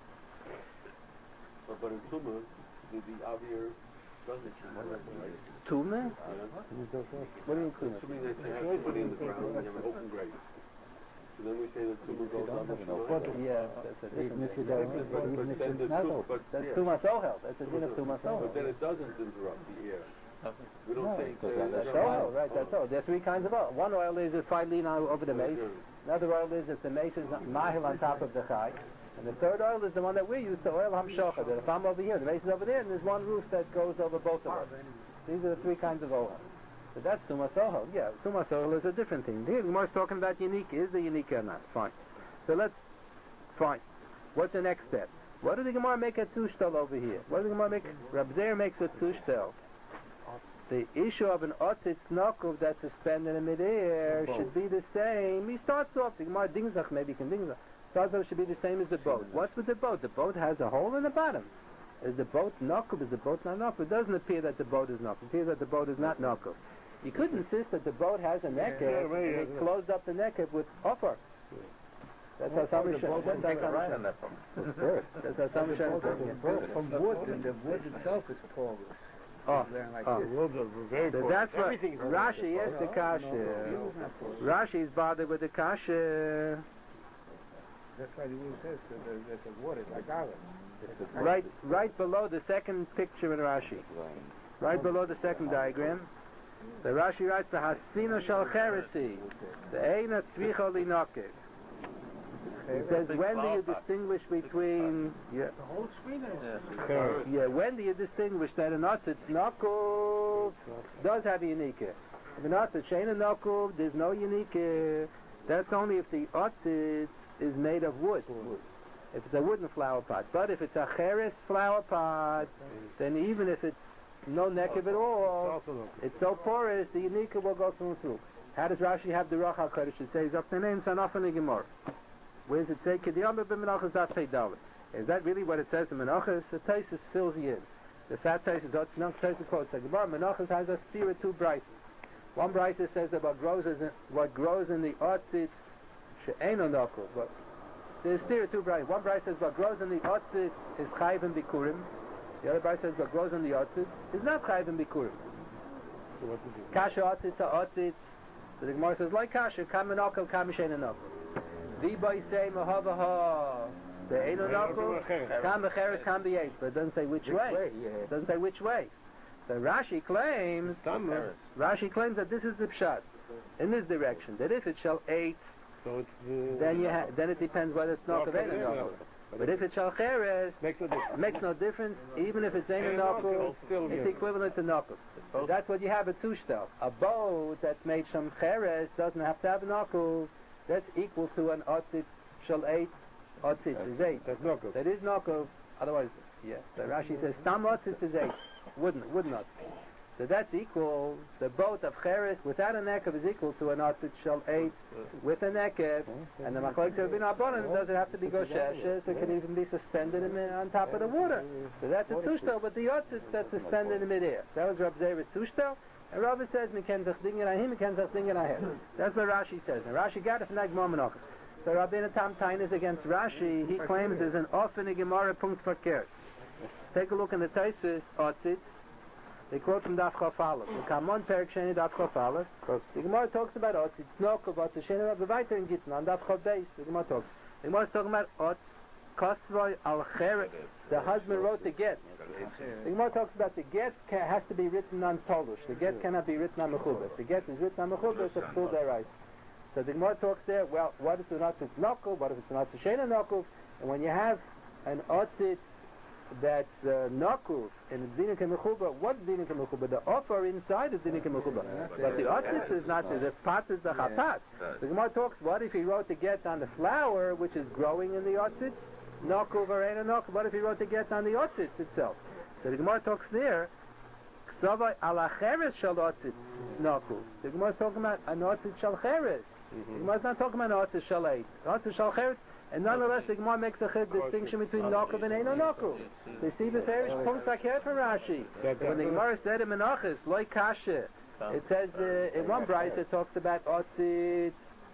But in Tumah, the Avir doesn't Tumah? What do you mean Tumah? Assuming that you have somebody in the ground and you have an open grave. So then we say that Tumah goes on the floor. Yeah, that's a Even if you different don't, even if it's not open. That's Tumas Ohel. That's a din of Tumas But Ohel. then it doesn't interrupt the air. We don't think That's Ohel, right, that's all. There are 3 kinds of oil. One oil is if I lean over the mace. Another oil is if the mace is mahil on top of the chai. And the third oil is the one that we use, the oil hamshocha. That if I'm over here, the mace is over there, and there's one roof that goes over both of us. These are the 3 kinds of oil. So that's Tumas Ohel. Yeah, Tumas Ohel is a different thing. Here, the Gemara is talking about unique. Is the unique or not? Fine. So fine. What's the next step? What did the Gemara make at Zushtel over here? What did the Gemara make? Rab Zeir makes at Zushtel. The issue of an Otzitz Nokov that's suspended in midair should be the same. He starts off, the Gemara Dingzach, maybe you can Dingzach. Starts off should be the same as the boat. What's with the boat? The boat has a hole in the bottom. Is the boat Nokov? Is the boat not Nokov? It doesn't appear that the boat is Nokov. It appears that the boat is not Nokov. You could insist that the boat has a neckhead and it closed up the neckhead with offer. That's how Samish says. That's how Samish says. From wood, and the wood itself is porous. That's what Rashi is the kasha. Rashi is bothered with the kasha. That's why the rule says that the water is like olive. Right below the second picture in Rashi. Right below the second diagram. The Rashi writes, the Hasfino shal cheresi, the Eina tzvicha linokeh. He says, when do you distinguish between... The whole screen is... when do you distinguish that an Otzitz Nokov does have a Yanika? If an Otzitz Shein Nokov, there's no Yanika. That's only if the Otzitz is made of wood. If it's a wooden flower pot. But if it's a Cheres flower pot, then even if it's no nekev at all, it's so porous, the Yanika will go through and through. How does Rashi have the Rachal Kodesh? It says, Zoktanein Sanof and Gemara. Where does it say, Kediyam b'menachas dat peidal? Is that really what it says in Menachas? The Taisus fills you in. The fat Taisus, Taisus quotes, the Gemara, Menachas has a steer two brises. One brise says that what grows in the Otzitz, she'eino nokov. There's steer two brises. One brise says what grows in the Otzitz is chayv and bikurim. The other brise says what grows in the Otzitz is not chayv and bikurim. what to do? Kasha otzitz to otzitz. So the Gemara says, like kasha, kam menokov, kam shein enokov. V'bay say mahavaha. The eino nokov, kam becheres, kam beyesh. But it doesn't say which way. It doesn't say which way. So Rashi claims that this is the pshat in this direction. That if it shall eight, So it's then it depends whether it's nokov or nokov. But if it shall cheres, makes no difference. makes no difference. Even if it's ain't nokov, it's equivalent to nokov. So that's what you have at Sushtel. A boat that's made from cheres doesn't have to have a nokov. That's equal to an otzitz shall eight. Otzitz is eight. That's nokov. That is nokov. Otherwise, yeah. So Rashi says stam otzitz is eight. Would not. So that's equal. The boat of cheres without a nekev is equal to an otzitz shall eight with a nekev. And the machlokes have been abonon. It doesn't have to be gosheshes. It can even be suspended on top of the water. So that's a tushtel. But the otzitz that's suspended in midair. That was Rab Zera's tushtel. And Rabbi says, "Miken zach dingen ahim, miken zach dingen aher." That's what Rashi says. And Rashi got it from that Gemara Menachos. So Rabbeinu Tam Tain is against Rashi. He claims there's an offene Gemara punkt verkehrt. Take a look in the Taisus Otzitz. They quote from Daf Chaf Aleph. The Kamon Perik Sheni Daf Chaf Aleph. The Gemara talks about Otzitz. Nokov Otzitz Sheni Rabbi Weiter in Gittin on Daf Chaf Beis. The Gemara talks. The Gemara is talking about Otz Kosvoy Al Cheret. The husband wrote the get. The Gemara talks about the get has to be written on Polish. The get cannot be written on Mechubah. If the get is written on Mechubah, it's a full derais. So the Gemara talks there. Well, what if it's not Nokov? What if it's not Sheni Nokov? And when you have an Otzitz that's Nokov and Dinik and Mechuba, what's Dinik and Mechuba? The offer inside is Dinik and Mechuba. But the Otzitz is not, the part is the Chatat. The Gemara talks, what if he wrote the get on the flower, which is growing in the Otzitz? Nokov or ain't a Nokov. What if he wrote the get on the Otzitz itself? So the Gemara talks there, Ksavai ala Cheres shal Otzitz Nokov. The Gemara is talking about an Otzitz shal Cheres. The Gemara is not talking about an Otzitz shal Eitz. Otzitz shal Cheres. And nonetheless, the Gemara makes a distinction between Nokov and Eino Nokov. They see the Farish punkt verkehrt from Rashi. When the Gemara said in Menachos, Loi Kasha, it says in one brayso it talks about Otzitz,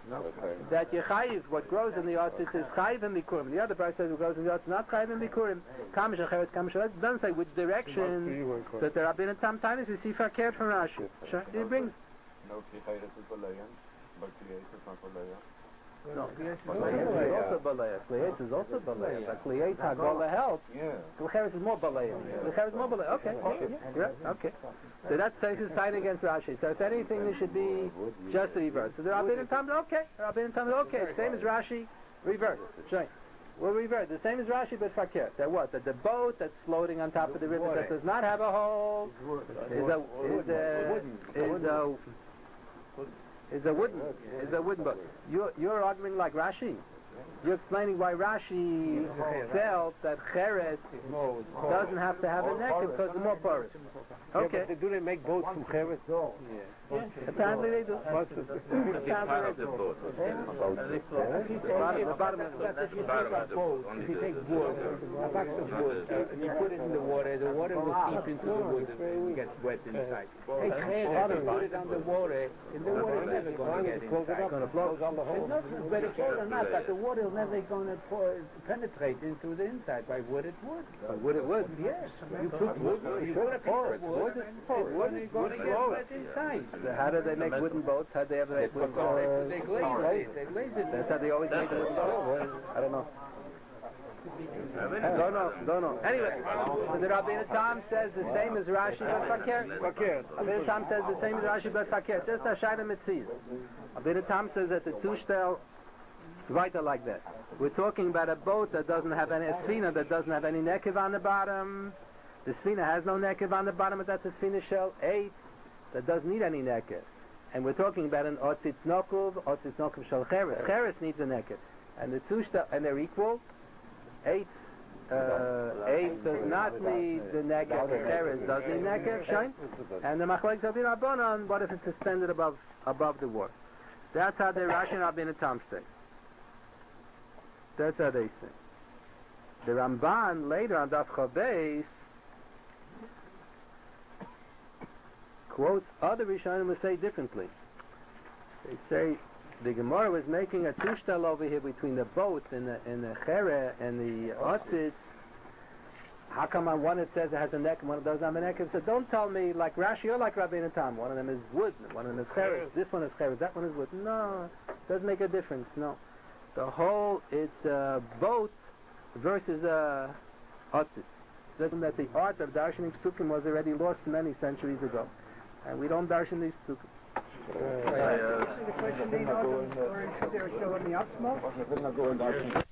that Yechayiv, what grows in the Otzitz is Chayiv and Bikurim. The other brayso says what grows in the Otzitz is not Chayiv and Bikurim. Kamish Acheres, Kamish Acheres. It doesn't say which direction. So the Rabbeinu Tam Tainis, we see verkehrt from Rashi. It brings... No, Klicheres is Balayan, but Klicheres is not Balayan. No, Klietz is also Balaya. Klietz is also Balaya. But Klietz HaGola helps. Klicheres is more Balaya. Klicheres is more Balaya. Okay. Yeah, okay. So that's Taisus Tain against Rashi. So if anything, there should be just the reverse. So the Rabbeinu Tam, okay. Rabbeinu Tam, okay. Same as Rashi, reverse. Sure. We'll revert. The same as Rashi, but fakir. That what? That the boat that's floating on top of the river that does not have a hole is a wooden boat. You're arguing like Rashi. You're explaining why Rashi felt that Cheres doesn't have to have a neck because it's more porous. Okay. Yeah, but do they make boats from Cheres? Yes. Apparently they do. Part of the boat. The bottom of the boat. If you take wood, a box of wood, and you put it in the water will seep into the wood and get wet inside. Take Cheres and put it on the water, and the water is never going to get inside. It's going to float on the hole. But it's or not, but the water is never going to penetrate into the inside. By wood it would. By wood it would? Yes. You put wood, you put a piece of wood, wood is going to get wet inside. So how do they make wooden boats? How do they ever make wooden boats? They glaze it. They glaze it. That's how they always make a wooden boat? I don't know. Don't know. Anyway, so the Rabbeinu Tam says the same as Rashi but fakir. Rabbeinu Tam says the same as Rashi but fakir. Just a shayla mitzias. Rabbeinu Tam says that the Zushtel weiter like that. We're talking about a boat that doesn't have any, a svina that doesn't have any nekev on the bottom. The svina has no nekev on the bottom, but that's a svina shell 8 that doesn't need any nekev. And we're talking about an otzitz nokov shel cheres. Cheres needs a nekev. And the Zushtel, and they're equal. 8 does not need the nekev. The cheres does need nekev. Shine. And the machlokes of Rabbanan, what if it's suspended above the water? That's how the Rashi and Rabbeinu Tam say. That's how they say. The Ramban later on Daf Chabeis quotes other Rishonim who say differently. They say the Gemara was making a tushtel over here between the boat and the chere and the otzitz how come on one it says it has a neck and one it doesn't have a neck? So don't tell me like Rashi or like Rabbeinu Tam. One of them is wood, one of them is cheres. This one is cheres, that one is wood. No, doesn't make a difference. No, the whole it's boat versus otzit. That the art of darshaning psukim was already lost many centuries ago, and we don't darshan these psukim. The question, they're still in the Atzmo?